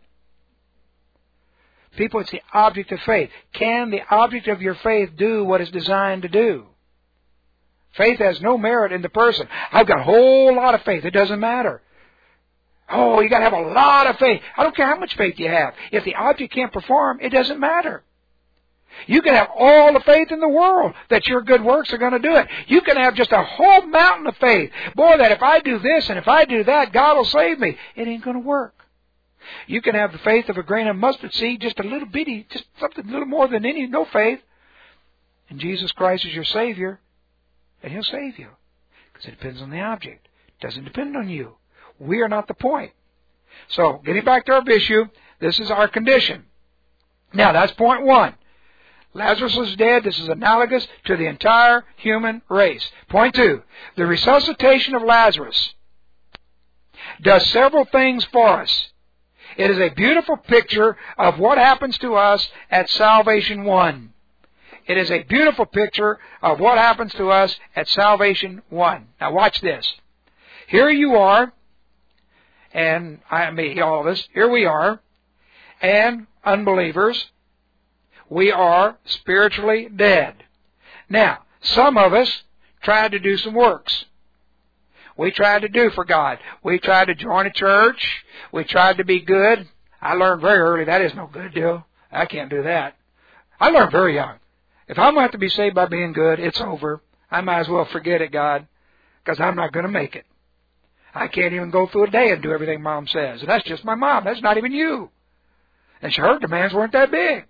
A: People, it's the object of faith. Can the object of your faith do what it's designed to do? Faith has no merit in the person. I've got a whole lot of faith. It doesn't matter. Oh, you got to have a lot of faith. I don't care how much faith you have. If the object can't perform, it doesn't matter. You can have all the faith in the world that your good works are going to do it. You can have just a whole mountain of faith. Boy, that if I do this and if I do that, God will save me. It ain't going to work. You can have the faith of a grain of mustard seed, just a little bitty, just something a little more than no faith. And Jesus Christ is your Savior, and He'll save you. Because it depends on the object. It doesn't depend on you. We are not the point. So, getting back to our issue, this is our condition. Now, that's point one. Lazarus is dead. This is analogous to the entire human race. Point two, the resuscitation of Lazarus does several things for us. It is a beautiful picture of what happens to us at Salvation 1. It is a beautiful picture of what happens to us at Salvation 1. Now watch this. Here you are, and all of us, here we are, and unbelievers, we are spiritually dead. Now, some of us tried to do some works. We tried to do for God. We tried to join a church. We tried to be good. I learned very early that is no good deal. I can't do that. I learned very young. If I'm going to have to be saved by being good, it's over. I might as well forget it, God, because I'm not going to make it. I can't even go through a day and do everything Mom says. And that's just my mom. That's not even you. And her demands weren't that big.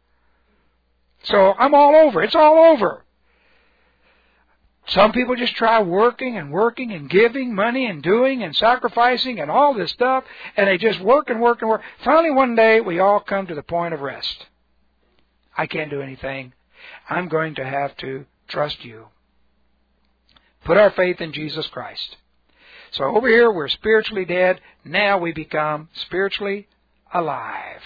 A: So I'm all over. It's all over. Some people just try working and giving money and doing and sacrificing and all this stuff, and they just work and work and work. Finally, one day, we all come to the point of rest. I can't do anything. I'm going to have to trust you. Put our faith in Jesus Christ. So over here, we're spiritually dead. Now we become spiritually alive.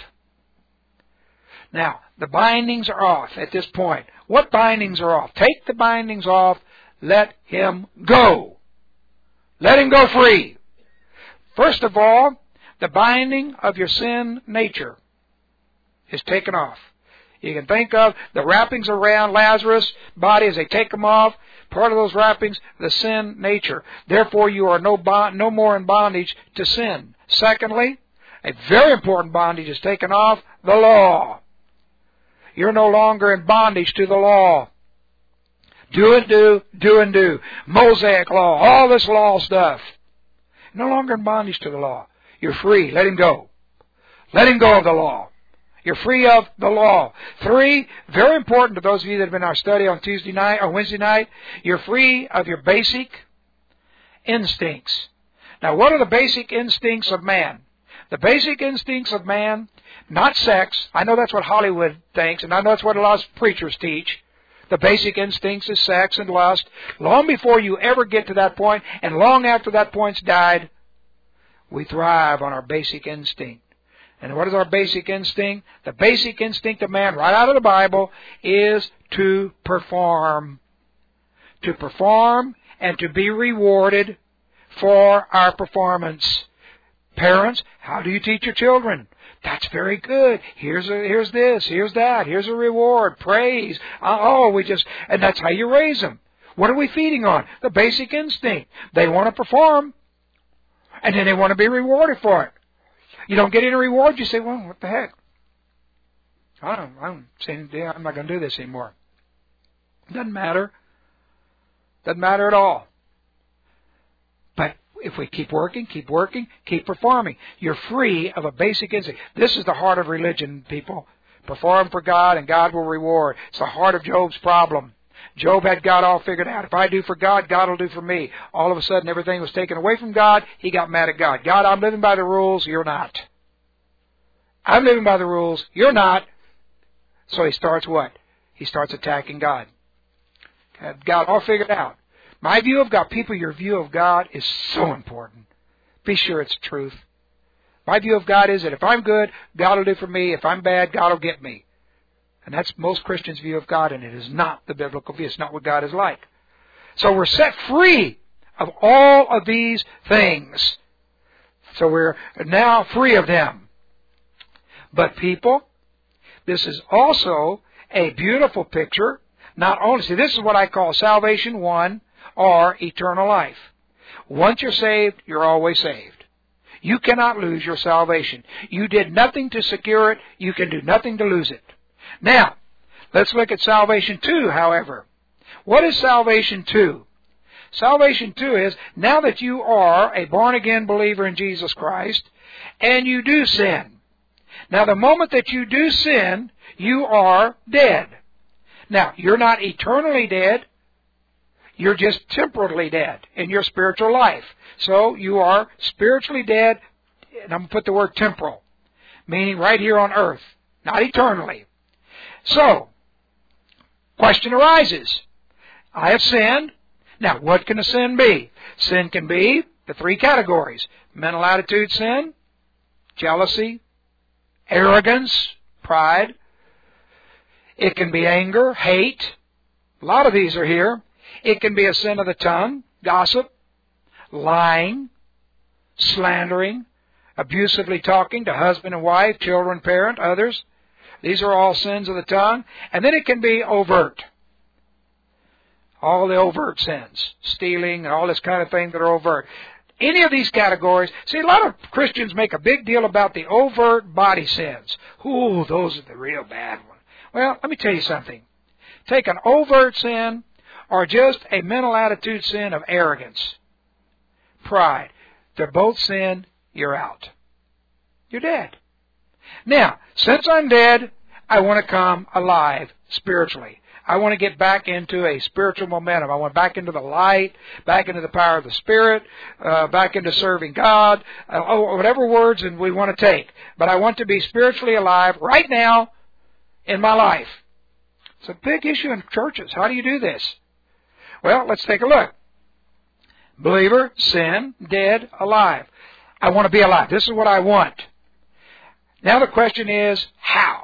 A: Now, the bindings are off at this point. What bindings are off? Take the bindings off. Let him go. Let him go free. First of all, the binding of your sin nature is taken off. You can think of the wrappings around Lazarus' body as they take them off. Part of those wrappings, the sin nature. Therefore, you are no more in bondage to sin. Secondly, a very important bondage is taken off, the law. You're no longer in bondage to the law. Do and do, do and do. Mosaic law, all this law stuff. No longer in bondage to the law. You're free. Let him go. Let him go of the law. You're free of the law. 3, very important to those of you that have been in our study on Tuesday night or Wednesday night, you're free of your basic instincts. Now, what are the basic instincts of man? The basic instincts of man, not sex. I know that's what Hollywood thinks, and I know that's what a lot of preachers teach. The basic instincts is sex and lust. Long before you ever get to that point, and long after that point's died, we thrive on our basic instinct. And what is our basic instinct? The basic instinct of man, right out of the Bible, is to perform. To perform and to be rewarded for our performance. Parents, how do you teach your children? That's very good. Here's this, here's that, here's a reward, praise. And that's how you raise them. What are we feeding on? The basic instinct. They want to perform, and then they want to be rewarded for it. You don't get any reward, you say, well, what the heck? I'm not going to do this anymore. Doesn't matter. Doesn't matter at all. But if we keep working, keep performing, you're free of a basic instinct. This is the heart of religion, people. Perform for God and God will reward. It's the heart of Job's problem. Job had God all figured out. If I do for God, God will do for me. All of a sudden, everything was taken away from God. He got mad at God. God, I'm living by the rules. You're not. I'm living by the rules. You're not. So he starts what? He starts attacking God. Had God all figured out. My view of God, people, your view of God is so important. Be sure it's truth. My view of God is that if I'm good, God will do for me. If I'm bad, God will get me. And that's most Christians' view of God, and it is not the biblical view. It's not what God is like. So we're set free of all of these things. So we're now free of them. But people, this is also a beautiful picture. Not only, see, this is what I call Salvation 1 or eternal life. Once you're saved, you're always saved. You cannot lose your salvation. You did nothing to secure it. You can do nothing to lose it. Now, let's look at Salvation 2, however. What is Salvation 2? Salvation 2 is, now that you are a born-again believer in Jesus Christ, and you do sin. Now, the moment that you do sin, you are dead. Now, you're not eternally dead. You're just temporally dead in your spiritual life. So, you are spiritually dead, and I'm going to put the word temporal, meaning right here on earth, not eternally. So, question arises. I have sinned. Now, what can a sin be? Sin can be the 3 categories. Mental attitude sin, jealousy, arrogance, pride. It can be anger, hate. A lot of these are here. It can be a sin of the tongue, gossip, lying, slandering, abusively talking to husband and wife, children, parent, others. These are all sins of the tongue. And then it can be overt. All the overt sins, stealing and all this kind of thing that are overt. Any of these categories, see, a lot of Christians make a big deal about the overt body sins. Ooh, those are the real bad ones. Well, let me tell you something. Take an overt sin or just a mental attitude sin of arrogance, pride. They're both sin, you're out. You're dead. Now, since I'm dead, I want to come alive spiritually. I want to get back into a spiritual momentum. I want back into the light, back into the power of the Spirit, back into serving God, whatever words we want to take. But I want to be spiritually alive right now in my life. It's a big issue in churches. How do you do this? Well, let's take a look. Believer, sin, dead, alive. I want to be alive. This is what I want. Now the question is, how?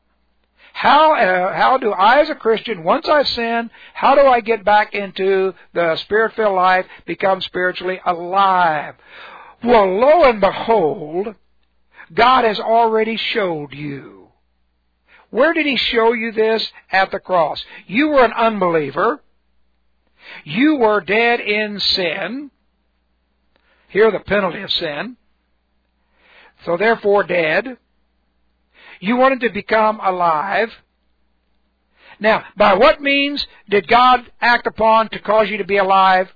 A: How do I as a Christian, once I've sinned, how do I get back into the Spirit-filled life, become spiritually alive? Well, lo and behold, God has already showed you. Where did He show you this? At the cross. You were an unbeliever. You were dead in sin. Here, the penalty of sin. So therefore, dead. You wanted to become alive. Now, by what means did God act upon to cause you to be alive?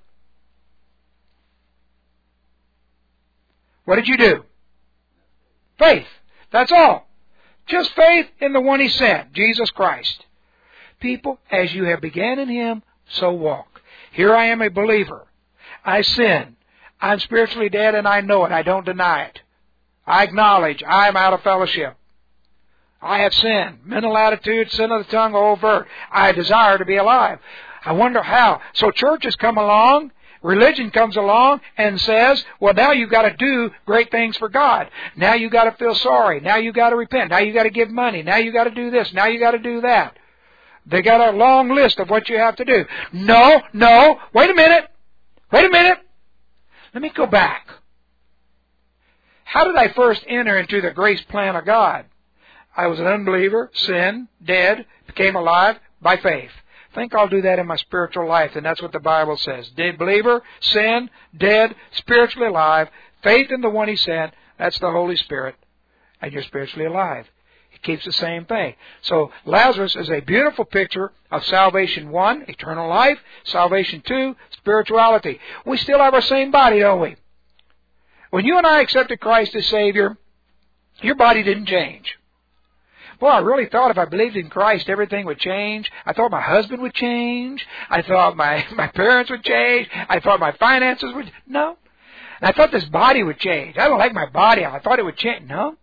A: What did you do? Faith. That's all. Just faith in the one He sent, Jesus Christ. People, as you have began in Him, so walk. Here I am a believer. I sin. I'm spiritually dead and I know it. I don't deny it. I acknowledge I'm out of fellowship. I have sinned. Mental attitude, sin of the tongue, overt. I desire to be alive. I wonder how. So churches come along, religion comes along and says, well, now you've got to do great things for God. Now you've got to feel sorry. Now you've got to repent. Now you've got to give money. Now you've got to do this. Now you've got to do that. They got a long list of what you have to do. No. Wait a minute. Let me go back. How did I first enter into the grace plan of God? I was an unbeliever, sinned, dead, became alive by faith. I think I'll do that in my spiritual life, and that's what the Bible says. Dead believer, sin, dead, spiritually alive, faith in the one He sent, that's the Holy Spirit, and you're spiritually alive. It keeps the same thing. So Lazarus is a beautiful picture of salvation 1, eternal life, salvation 2, spirituality. We still have our same body, don't we? When you and I accepted Christ as Savior, your body didn't change. Boy, I really thought if I believed in Christ, everything would change. I thought my husband would change. I thought my parents would change. I thought my finances would... No. And I thought this body would change. I don't like my body. I thought it would change. No.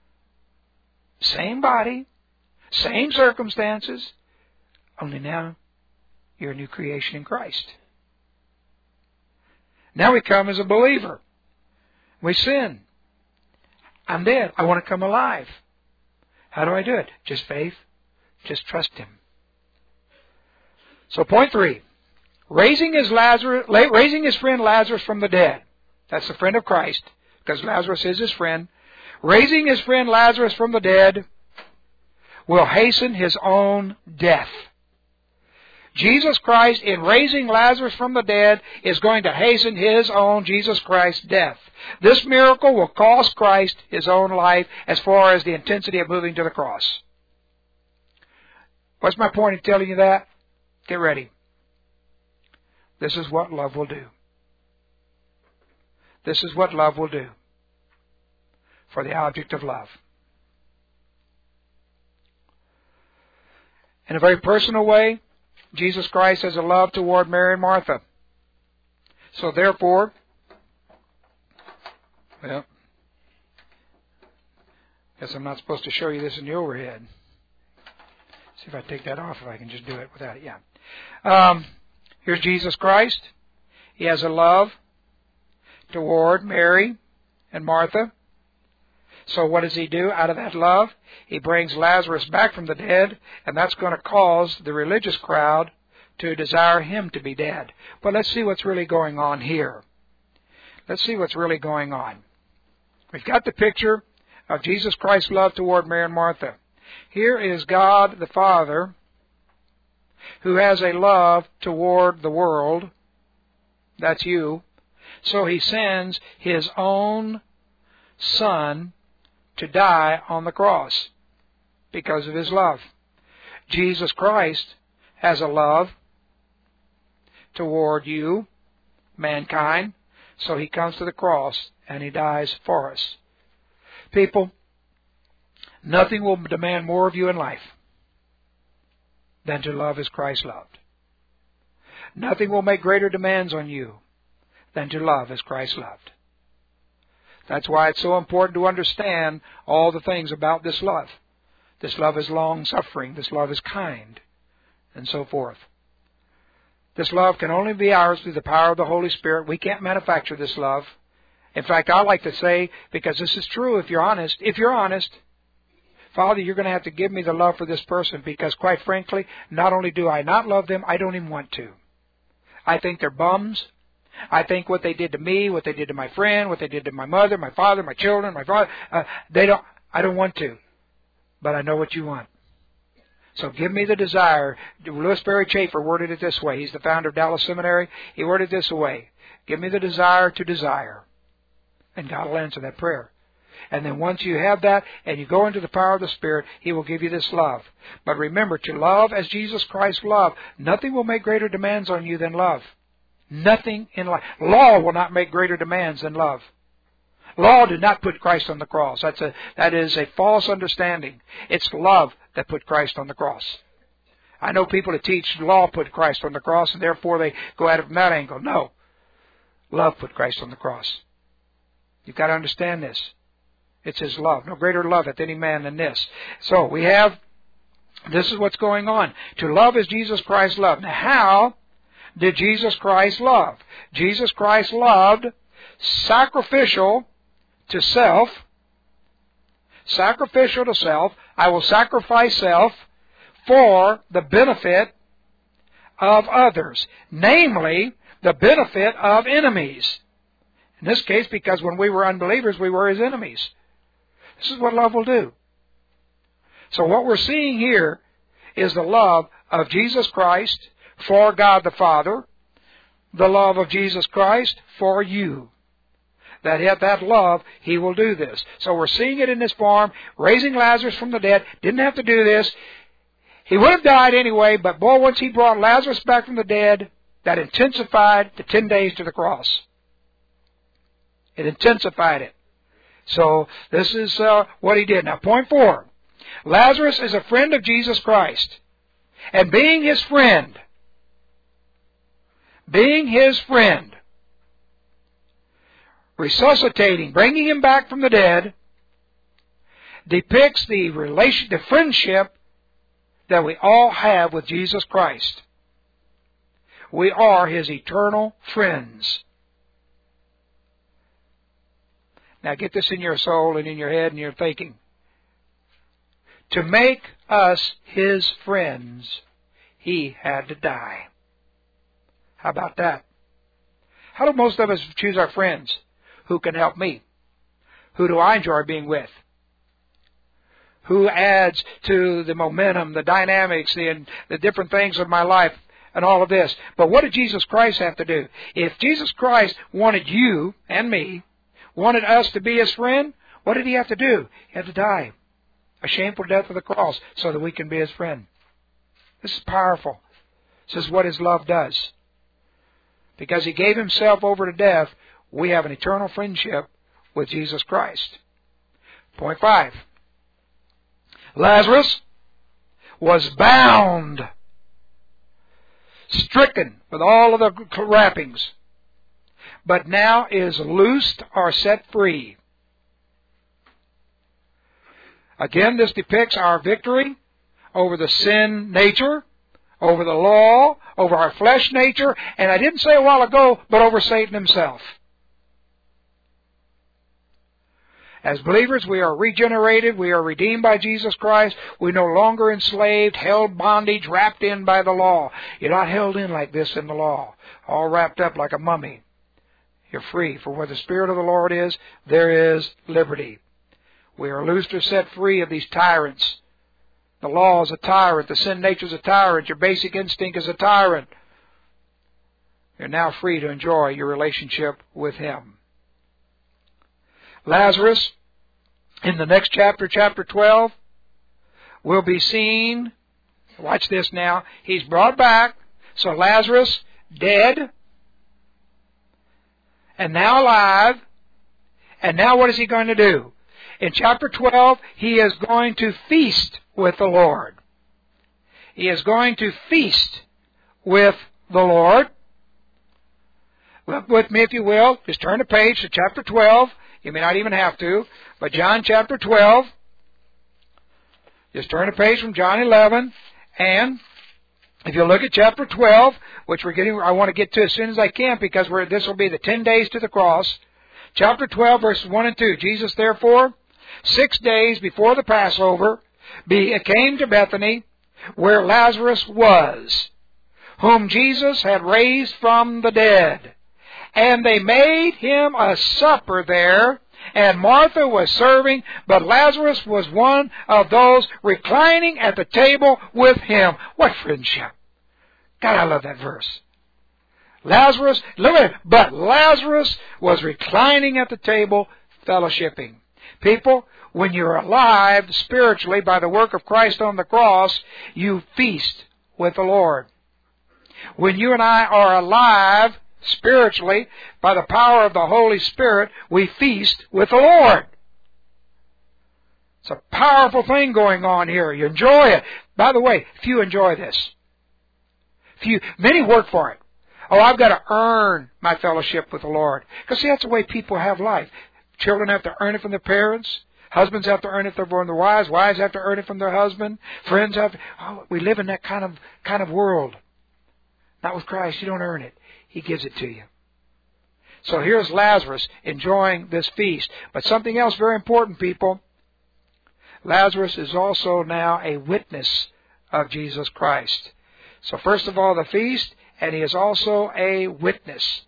A: Same body. Same circumstances. Only now you're a new creation in Christ. Now we come as a believer. We sin. I'm dead. I want to come alive. How do I do it? Just faith. Just trust Him. So point 3. Raising his friend Lazarus from the dead. That's the friend of Christ, because Lazarus is his friend. Raising his friend Lazarus from the dead will hasten His own death. Jesus Christ, in raising Lazarus from the dead, is going to hasten His own, Jesus Christ's, death. This miracle will cost Christ His own life as far as the intensity of moving to the cross. What's my point in telling you that? Get ready. This is what love will do. This is what love will do for the object of love. In a very personal way, Jesus Christ has a love toward Mary and Martha. So therefore, well, guess I'm not supposed to show you this in the overhead. See if I take that off, if I can just do it without it. Yeah. Here's Jesus Christ. He has a love toward Mary and Martha. So what does he do out of that love? He brings Lazarus back from the dead, and that's going to cause the religious crowd to desire him to be dead. But let's see what's really going on here. Let's see what's really going on. We've got the picture of Jesus Christ's love toward Mary and Martha. Here is God the Father, who has a love toward the world. That's you. So he sends his own Son to die on the cross because of his love. Jesus Christ has a love toward you, mankind, so he comes to the cross and he dies for us. People, nothing will demand more of you in life than to love as Christ loved. Nothing will make greater demands on you than to love as Christ loved. That's why it's so important to understand all the things about this love. This love is long-suffering. This love is kind, and so forth. This love can only be ours through the power of the Holy Spirit. We can't manufacture this love. In fact, I like to say, because this is true if you're honest, Father, you're going to have to give me the love for this person, because quite frankly, not only do I not love them, I don't even want to. I think they're bums. I think what they did to me, what they did to my friend, what they did to my mother, my father, my children, my father, I don't want to. But I know what you want. So give me the desire. Louis Berry Chafer worded it this way. He's the founder of Dallas Seminary. He worded it this way. Give me the desire to desire. And God will answer that prayer. And then once you have that and you go into the power of the Spirit, He will give you this love. But remember, to love as Jesus Christ loved, nothing will make greater demands on you than love. Nothing in life. Law will not make greater demands than love. Law did not put Christ on the cross. That is a false understanding. It's love that put Christ on the cross. I know people that teach law put Christ on the cross, and therefore they go at it from that angle. No. Love put Christ on the cross. You've got to understand this. It's His love. No greater love hath any man than this. So this is what's going on. To love as Jesus Christ loved. Now, how did Jesus Christ love? Jesus Christ loved sacrificial to self. Sacrificial to self. I will sacrifice self for the benefit of others. Namely, the benefit of enemies. In this case, because when we were unbelievers, we were His enemies. This is what love will do. So what we're seeing here is the love of Jesus Christ for God the Father, the love of Jesus Christ for you. That love, He will do this. So we're seeing it in this form, raising Lazarus from the dead. Didn't have to do this. He would have died anyway, but boy, once He brought Lazarus back from the dead, that intensified the 10 days to the cross. It intensified it. So this is what He did. Now, point 4. Lazarus is a friend of Jesus Christ. And being His friend, resuscitating, bringing him back from the dead, depicts the friendship that we all have with Jesus Christ. We are His eternal friends. Now get this in your soul and in your head and your thinking. To make us His friends, He had to die. How about that? How do most of us choose our friends? Who can help me? Who do I enjoy being with? Who adds to the momentum, the dynamics, the different things of my life and all of this? But what did Jesus Christ have to do? If Jesus Christ wanted you and me, wanted us to be His friend, what did He have to do? He had to die. A shameful death of the cross so that we can be His friend. This is powerful. This is what His love does. Because He gave Himself over to death, we have an eternal friendship with Jesus Christ. Point 5. Lazarus was bound, stricken with all of the wrappings, but now is loosed or set free. Again, this depicts our victory over the sin nature, over the law, over our flesh nature, and I didn't say a while ago, but over Satan himself. As believers, we are regenerated. We are redeemed by Jesus Christ. We're no longer enslaved, held bondage, wrapped in by the law. You're not held in like this in the law, all wrapped up like a mummy. You're free. For where the Spirit of the Lord is, there is liberty. We are loosed or set free of these tyrants. The law is a tyrant. The sin nature is a tyrant. Your basic instinct is a tyrant. You're now free to enjoy your relationship with Him. Lazarus, in the next chapter, chapter 12, will be seen. Watch this now. He's brought back. So Lazarus, dead, and now alive. And now what is he going to do? In chapter 12, he is going to feast with the Lord. He is going to feast with the Lord. Look with me, if you will. Just turn the page to chapter 12. You may not even have to. But John chapter 12. Just turn the page from John 11. And if you look at chapter 12, which I want to get to as soon as I can, because this will be the 10 days to the cross. Chapter 12, verses 1 and 2. Jesus, therefore, 6 days before the Passover, came to Bethany, where Lazarus was, whom Jesus had raised from the dead. And they made him a supper there, and Martha was serving, but Lazarus was one of those reclining at the table with him. What friendship! God, I love that verse. Lazarus, look at it, but Lazarus was reclining at the table, fellowshipping. People, when you're alive spiritually by the work of Christ on the cross, you feast with the Lord. When you and I are alive spiritually, by the power of the Holy Spirit, we feast with the Lord. It's a powerful thing going on here. You enjoy it. By the way, few enjoy this. Many work for it. Oh, I've got to earn my fellowship with the Lord. Because see, that's the way people have life. Children have to earn it from their parents. Husbands have to earn it from their wives. Wives have to earn it from their husband. Friends have to. Oh, we live in that kind of world. Not with Christ. You don't earn it. He gives it to you. So here's Lazarus enjoying this feast. But something else very important, people. Lazarus is also now a witness of Jesus Christ. So first of all, the feast, and he is also a witness.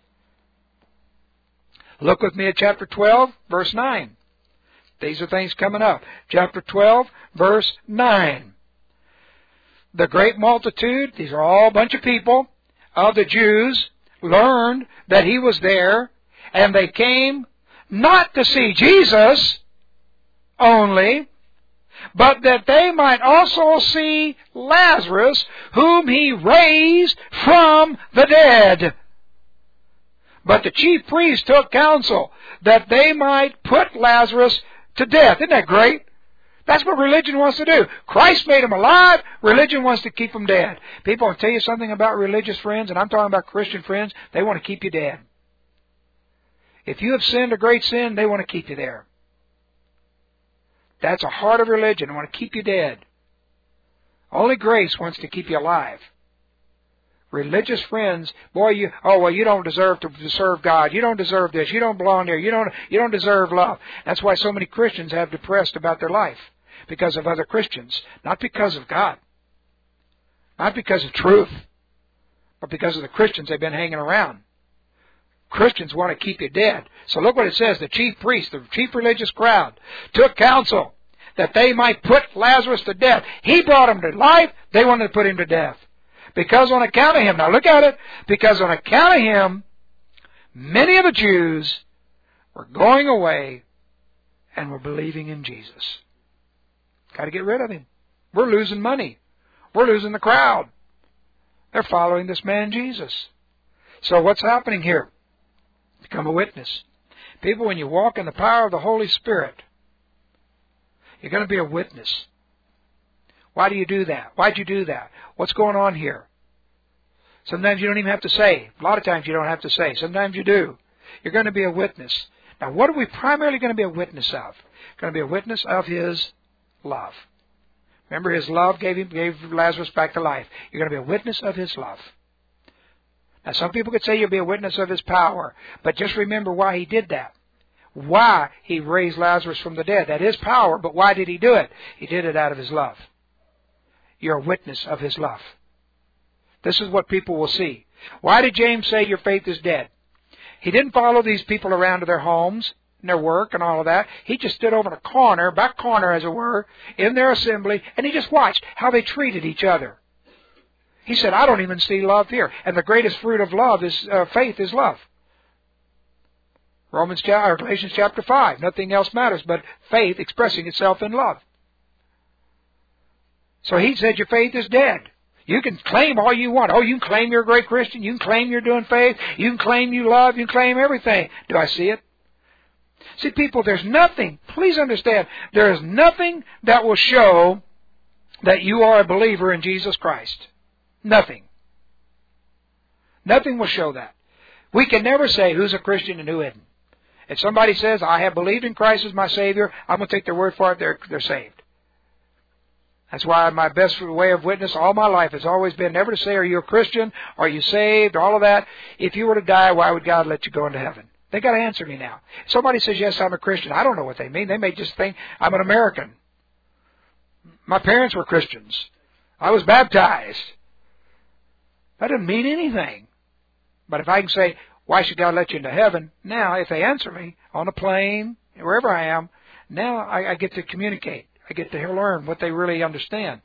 A: Look with me at chapter 12, verse 9. These are things coming up. Chapter 12, verse 9. The great multitude, these are all a bunch of people, of the Jews, learned that he was there, and they came not to see Jesus only, but that they might also see Lazarus, whom he raised from the dead. But the chief priests took counsel that they might put Lazarus to death. Isn't that great? That's what religion wants to do. Christ made him alive. Religion wants to keep him dead. People will tell you something about religious friends, and I'm talking about Christian friends, they want to keep you dead. If you have sinned a great sin, they want to keep you there. That's a heart of religion. They want to keep you dead. Only grace wants to keep you alive. Religious friends, boy, you don't deserve to serve God. You don't deserve this. You don't belong there. You don't deserve love. That's why so many Christians have depressed about their life. Because of other Christians. Not because of God. Not because of truth. But because of the Christians they've been hanging around. Christians want to keep you dead. So look what it says. The chief priests, the chief religious crowd, took counsel that they might put Lazarus to death. He brought him to life. They wanted to put him to death. Because on account of him, now look at it, because on account of him, many of the Jews were going away and were believing in Jesus. Got to get rid of him. We're losing money. We're losing the crowd. They're following this man Jesus. So what's happening here? Become a witness. People, when you walk in the power of the Holy Spirit, you're going to be a witness. Why do you do that? Why'd you do that? What's going on here? Sometimes you don't even have to say. A lot of times you don't have to say. Sometimes you do. You're going to be a witness. Now, what are we primarily going to be a witness of? Going to be a witness of His love. Remember, His love gave Lazarus back to life. You're going to be a witness of His love. Now, some people could say you'll be a witness of His power, but just remember why He did that. why He raised Lazarus from the dead. That is power, but why did He do it? He did it out of His love. You're a witness of His love. This is what people will see. Why did James say your faith is dead? He didn't follow these people around to their homes and their work and all of that. He just stood over in a corner, back corner as it were, in their assembly, and he just watched how they treated each other. He said, I don't even see love here. And the greatest fruit of love is faith is love. Galatians chapter 5. Nothing else matters but faith expressing itself in love. So he said your faith is dead. You can claim all you want. Oh, you can claim you're a great Christian. You can claim you're doing faith. You can claim you love. You can claim everything. Do I see it? See, people, there's nothing. Please understand, there is nothing that will show that you are a believer in Jesus Christ. Nothing. Nothing will show that. We can never say who's a Christian and who isn't. If somebody says, I have believed in Christ as my Savior, I'm going to take their word for it, they're saved. That's why my best way of witness all my life has always been never to say, are you a Christian? Are you saved? All of that. If you were to die, why would God let you go into heaven? They got to answer me now. If somebody says, yes, I'm a Christian, I don't know what they mean. They may just think I'm an American. My parents were Christians. I was baptized. That doesn't mean anything. But if I can say, why should God let you into heaven? Now, if they answer me on a plane, wherever I am, now I get to communicate. I get to learn what they really understand.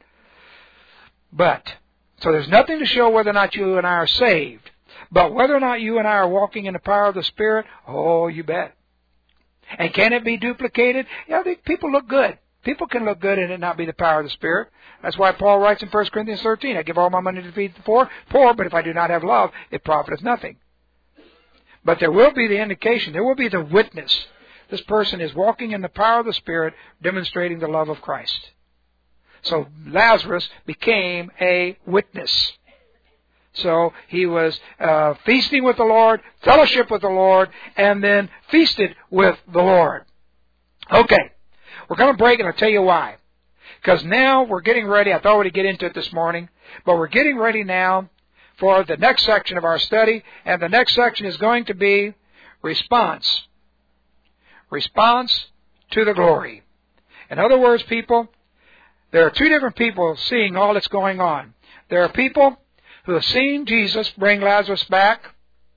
A: But, so there's nothing to show whether or not you and I are saved. But whether or not you and I are walking in the power of the Spirit, oh, you bet. And can it be duplicated? Yeah, people look good. People can look good and it not be the power of the Spirit. That's why Paul writes in 1 Corinthians 13, I give all my money to feed the poor, but if I do not have love, it profiteth nothing. But there will be the indication, there will be the witness. This person is walking in the power of the Spirit, demonstrating the love of Christ. So Lazarus became a witness. So he was feasting with the Lord, fellowship with the Lord, and then feasted with the Lord. Okay, we're going to break, and I'll tell you why. Because now we're getting ready. I thought we'd get into it this morning, but we're getting ready now for the next section of our study, and the next section is going to be response. Response to the glory. In other words, people, there are two different people seeing all that's going on. There are people who have seen Jesus bring Lazarus back,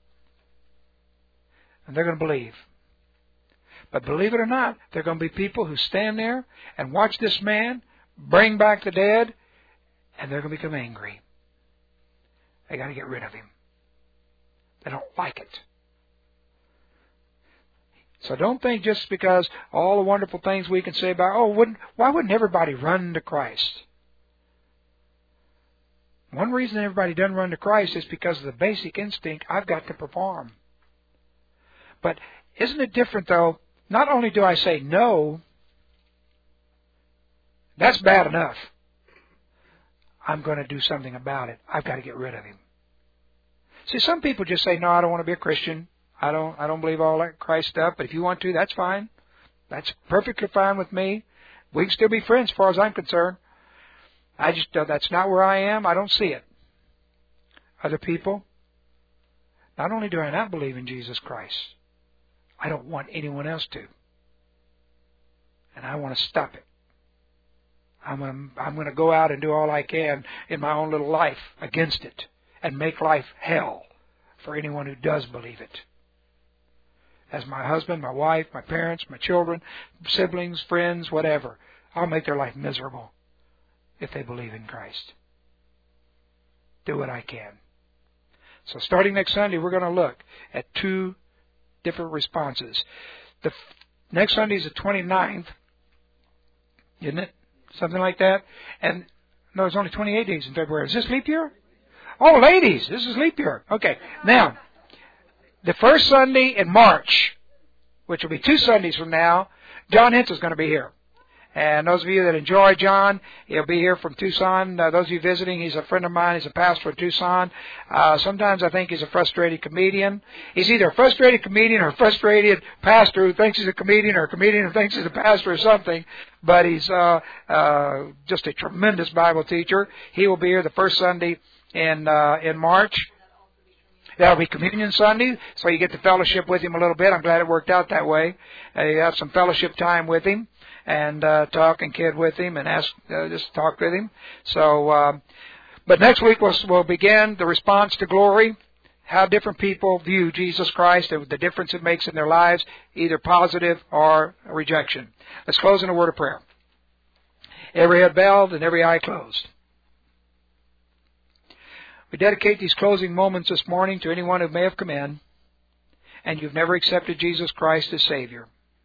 A: and they're going to believe. But believe it or not, there are going to be people who stand there and watch this man bring back the dead, and they're going to become angry. They got to get rid of him. They don't like it. So don't think just because all the wonderful things we can say about, why wouldn't everybody run to Christ? One reason everybody doesn't run to Christ is because of the basic instinct, I've got to perform. But isn't it different though? Not only do I say no, that's bad enough. I'm going to do something about it. I've got to get rid of him. See, some people just say, no, I don't want to be a Christian. I don't believe all that Christ stuff, but if you want to, that's fine. That's perfectly fine with me. We can still be friends as far as I'm concerned. I just, that's not where I am. I don't see it. Other people, not only do I not believe in Jesus Christ, I don't want anyone else to. And I want to stop it. I'm going to go out and do all I can in my own little life against it and make life hell for anyone who does believe it. As my husband, my wife, my parents, my children, siblings, friends, whatever, I'll make their life miserable if they believe in Christ. Do what I can. So starting next Sunday, we're going to look at two different responses. The next Sunday is the 29th, isn't it? Something like that. And no, it's only 28 days in February. Is this leap year? Oh, ladies, this is leap year. Okay. Now, the first Sunday in March, which will be 2 Sundays from now, John Hintz is going to be here. And those of you that enjoy John, he'll be here from Tucson. Those of you visiting, he's a friend of mine. He's a pastor in Tucson. Sometimes I think he's a frustrated comedian. He's either a frustrated comedian or a frustrated pastor who thinks he's a comedian, or a comedian who thinks he's a pastor or something. But he's just a tremendous Bible teacher. He will be here the first Sunday in March. That'll be Communion Sunday, so you get to fellowship with him a little bit. I'm glad it worked out that way. You have some fellowship time with him, and talk and kid with him, and just talk with him. So, but next week we'll begin the response to glory. How different people view Jesus Christ, and the difference it makes in their lives, either positive or rejection. Let's close in a word of prayer. Every head bowed and every eye closed. We dedicate these closing moments this morning to anyone who may have come in and you've never accepted Jesus Christ as Savior.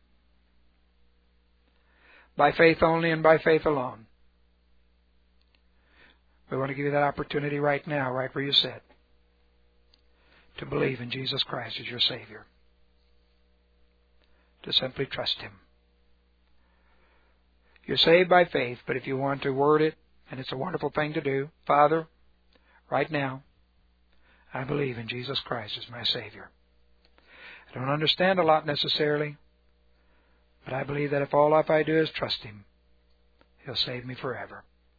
A: By faith only and by faith alone. We want to give you that opportunity right now, right where you sit, to believe in Jesus Christ as your Savior. To simply trust Him. You're saved by faith, but if you want to word it, and it's a wonderful thing to do, Father, right now, I believe in Jesus Christ as my Savior. I don't understand a lot necessarily, but I believe that if all I do is trust Him, He'll save me forever.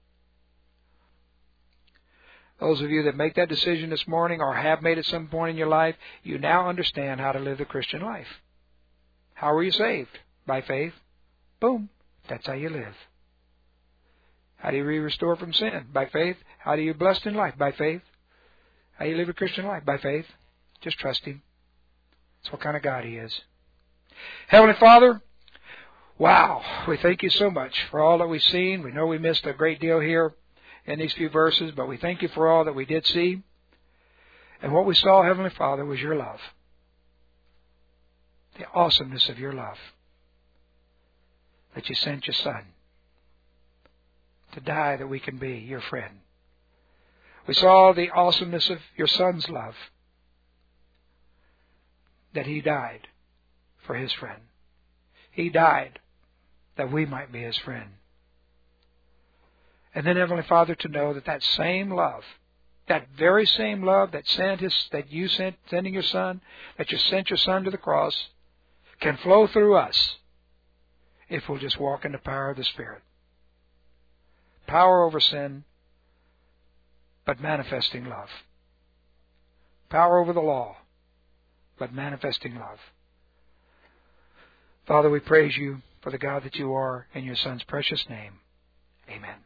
A: Those of you that make that decision this morning or have made at some point in your life, you now understand how to live the Christian life. How were you saved? By faith. Boom. That's how you live. How do you be restored from sin? By faith. How do you be blessed in life? By faith. How do you live a Christian life? By faith. Just trust Him. That's what kind of God He is. Heavenly Father, wow, we thank You so much for all that we've seen. We know we missed a great deal here in these few verses, but we thank You for all that we did see. And what we saw, Heavenly Father, was Your love. The awesomeness of Your love. That You sent Your Son to die that we can be Your friend. We saw the awesomeness of Your Son's love. That He died for His friend. He died that we might be His friend. And then, Heavenly Father, to know that that same love, that very same love that You sent, sending Your Son, that You sent Your Son to the cross, can flow through us if we'll just walk in the power of the Spirit. Power over sin, but manifesting love. Power over the law, but manifesting love. Father, we praise You for the God that You are, in Your Son's precious name. Amen.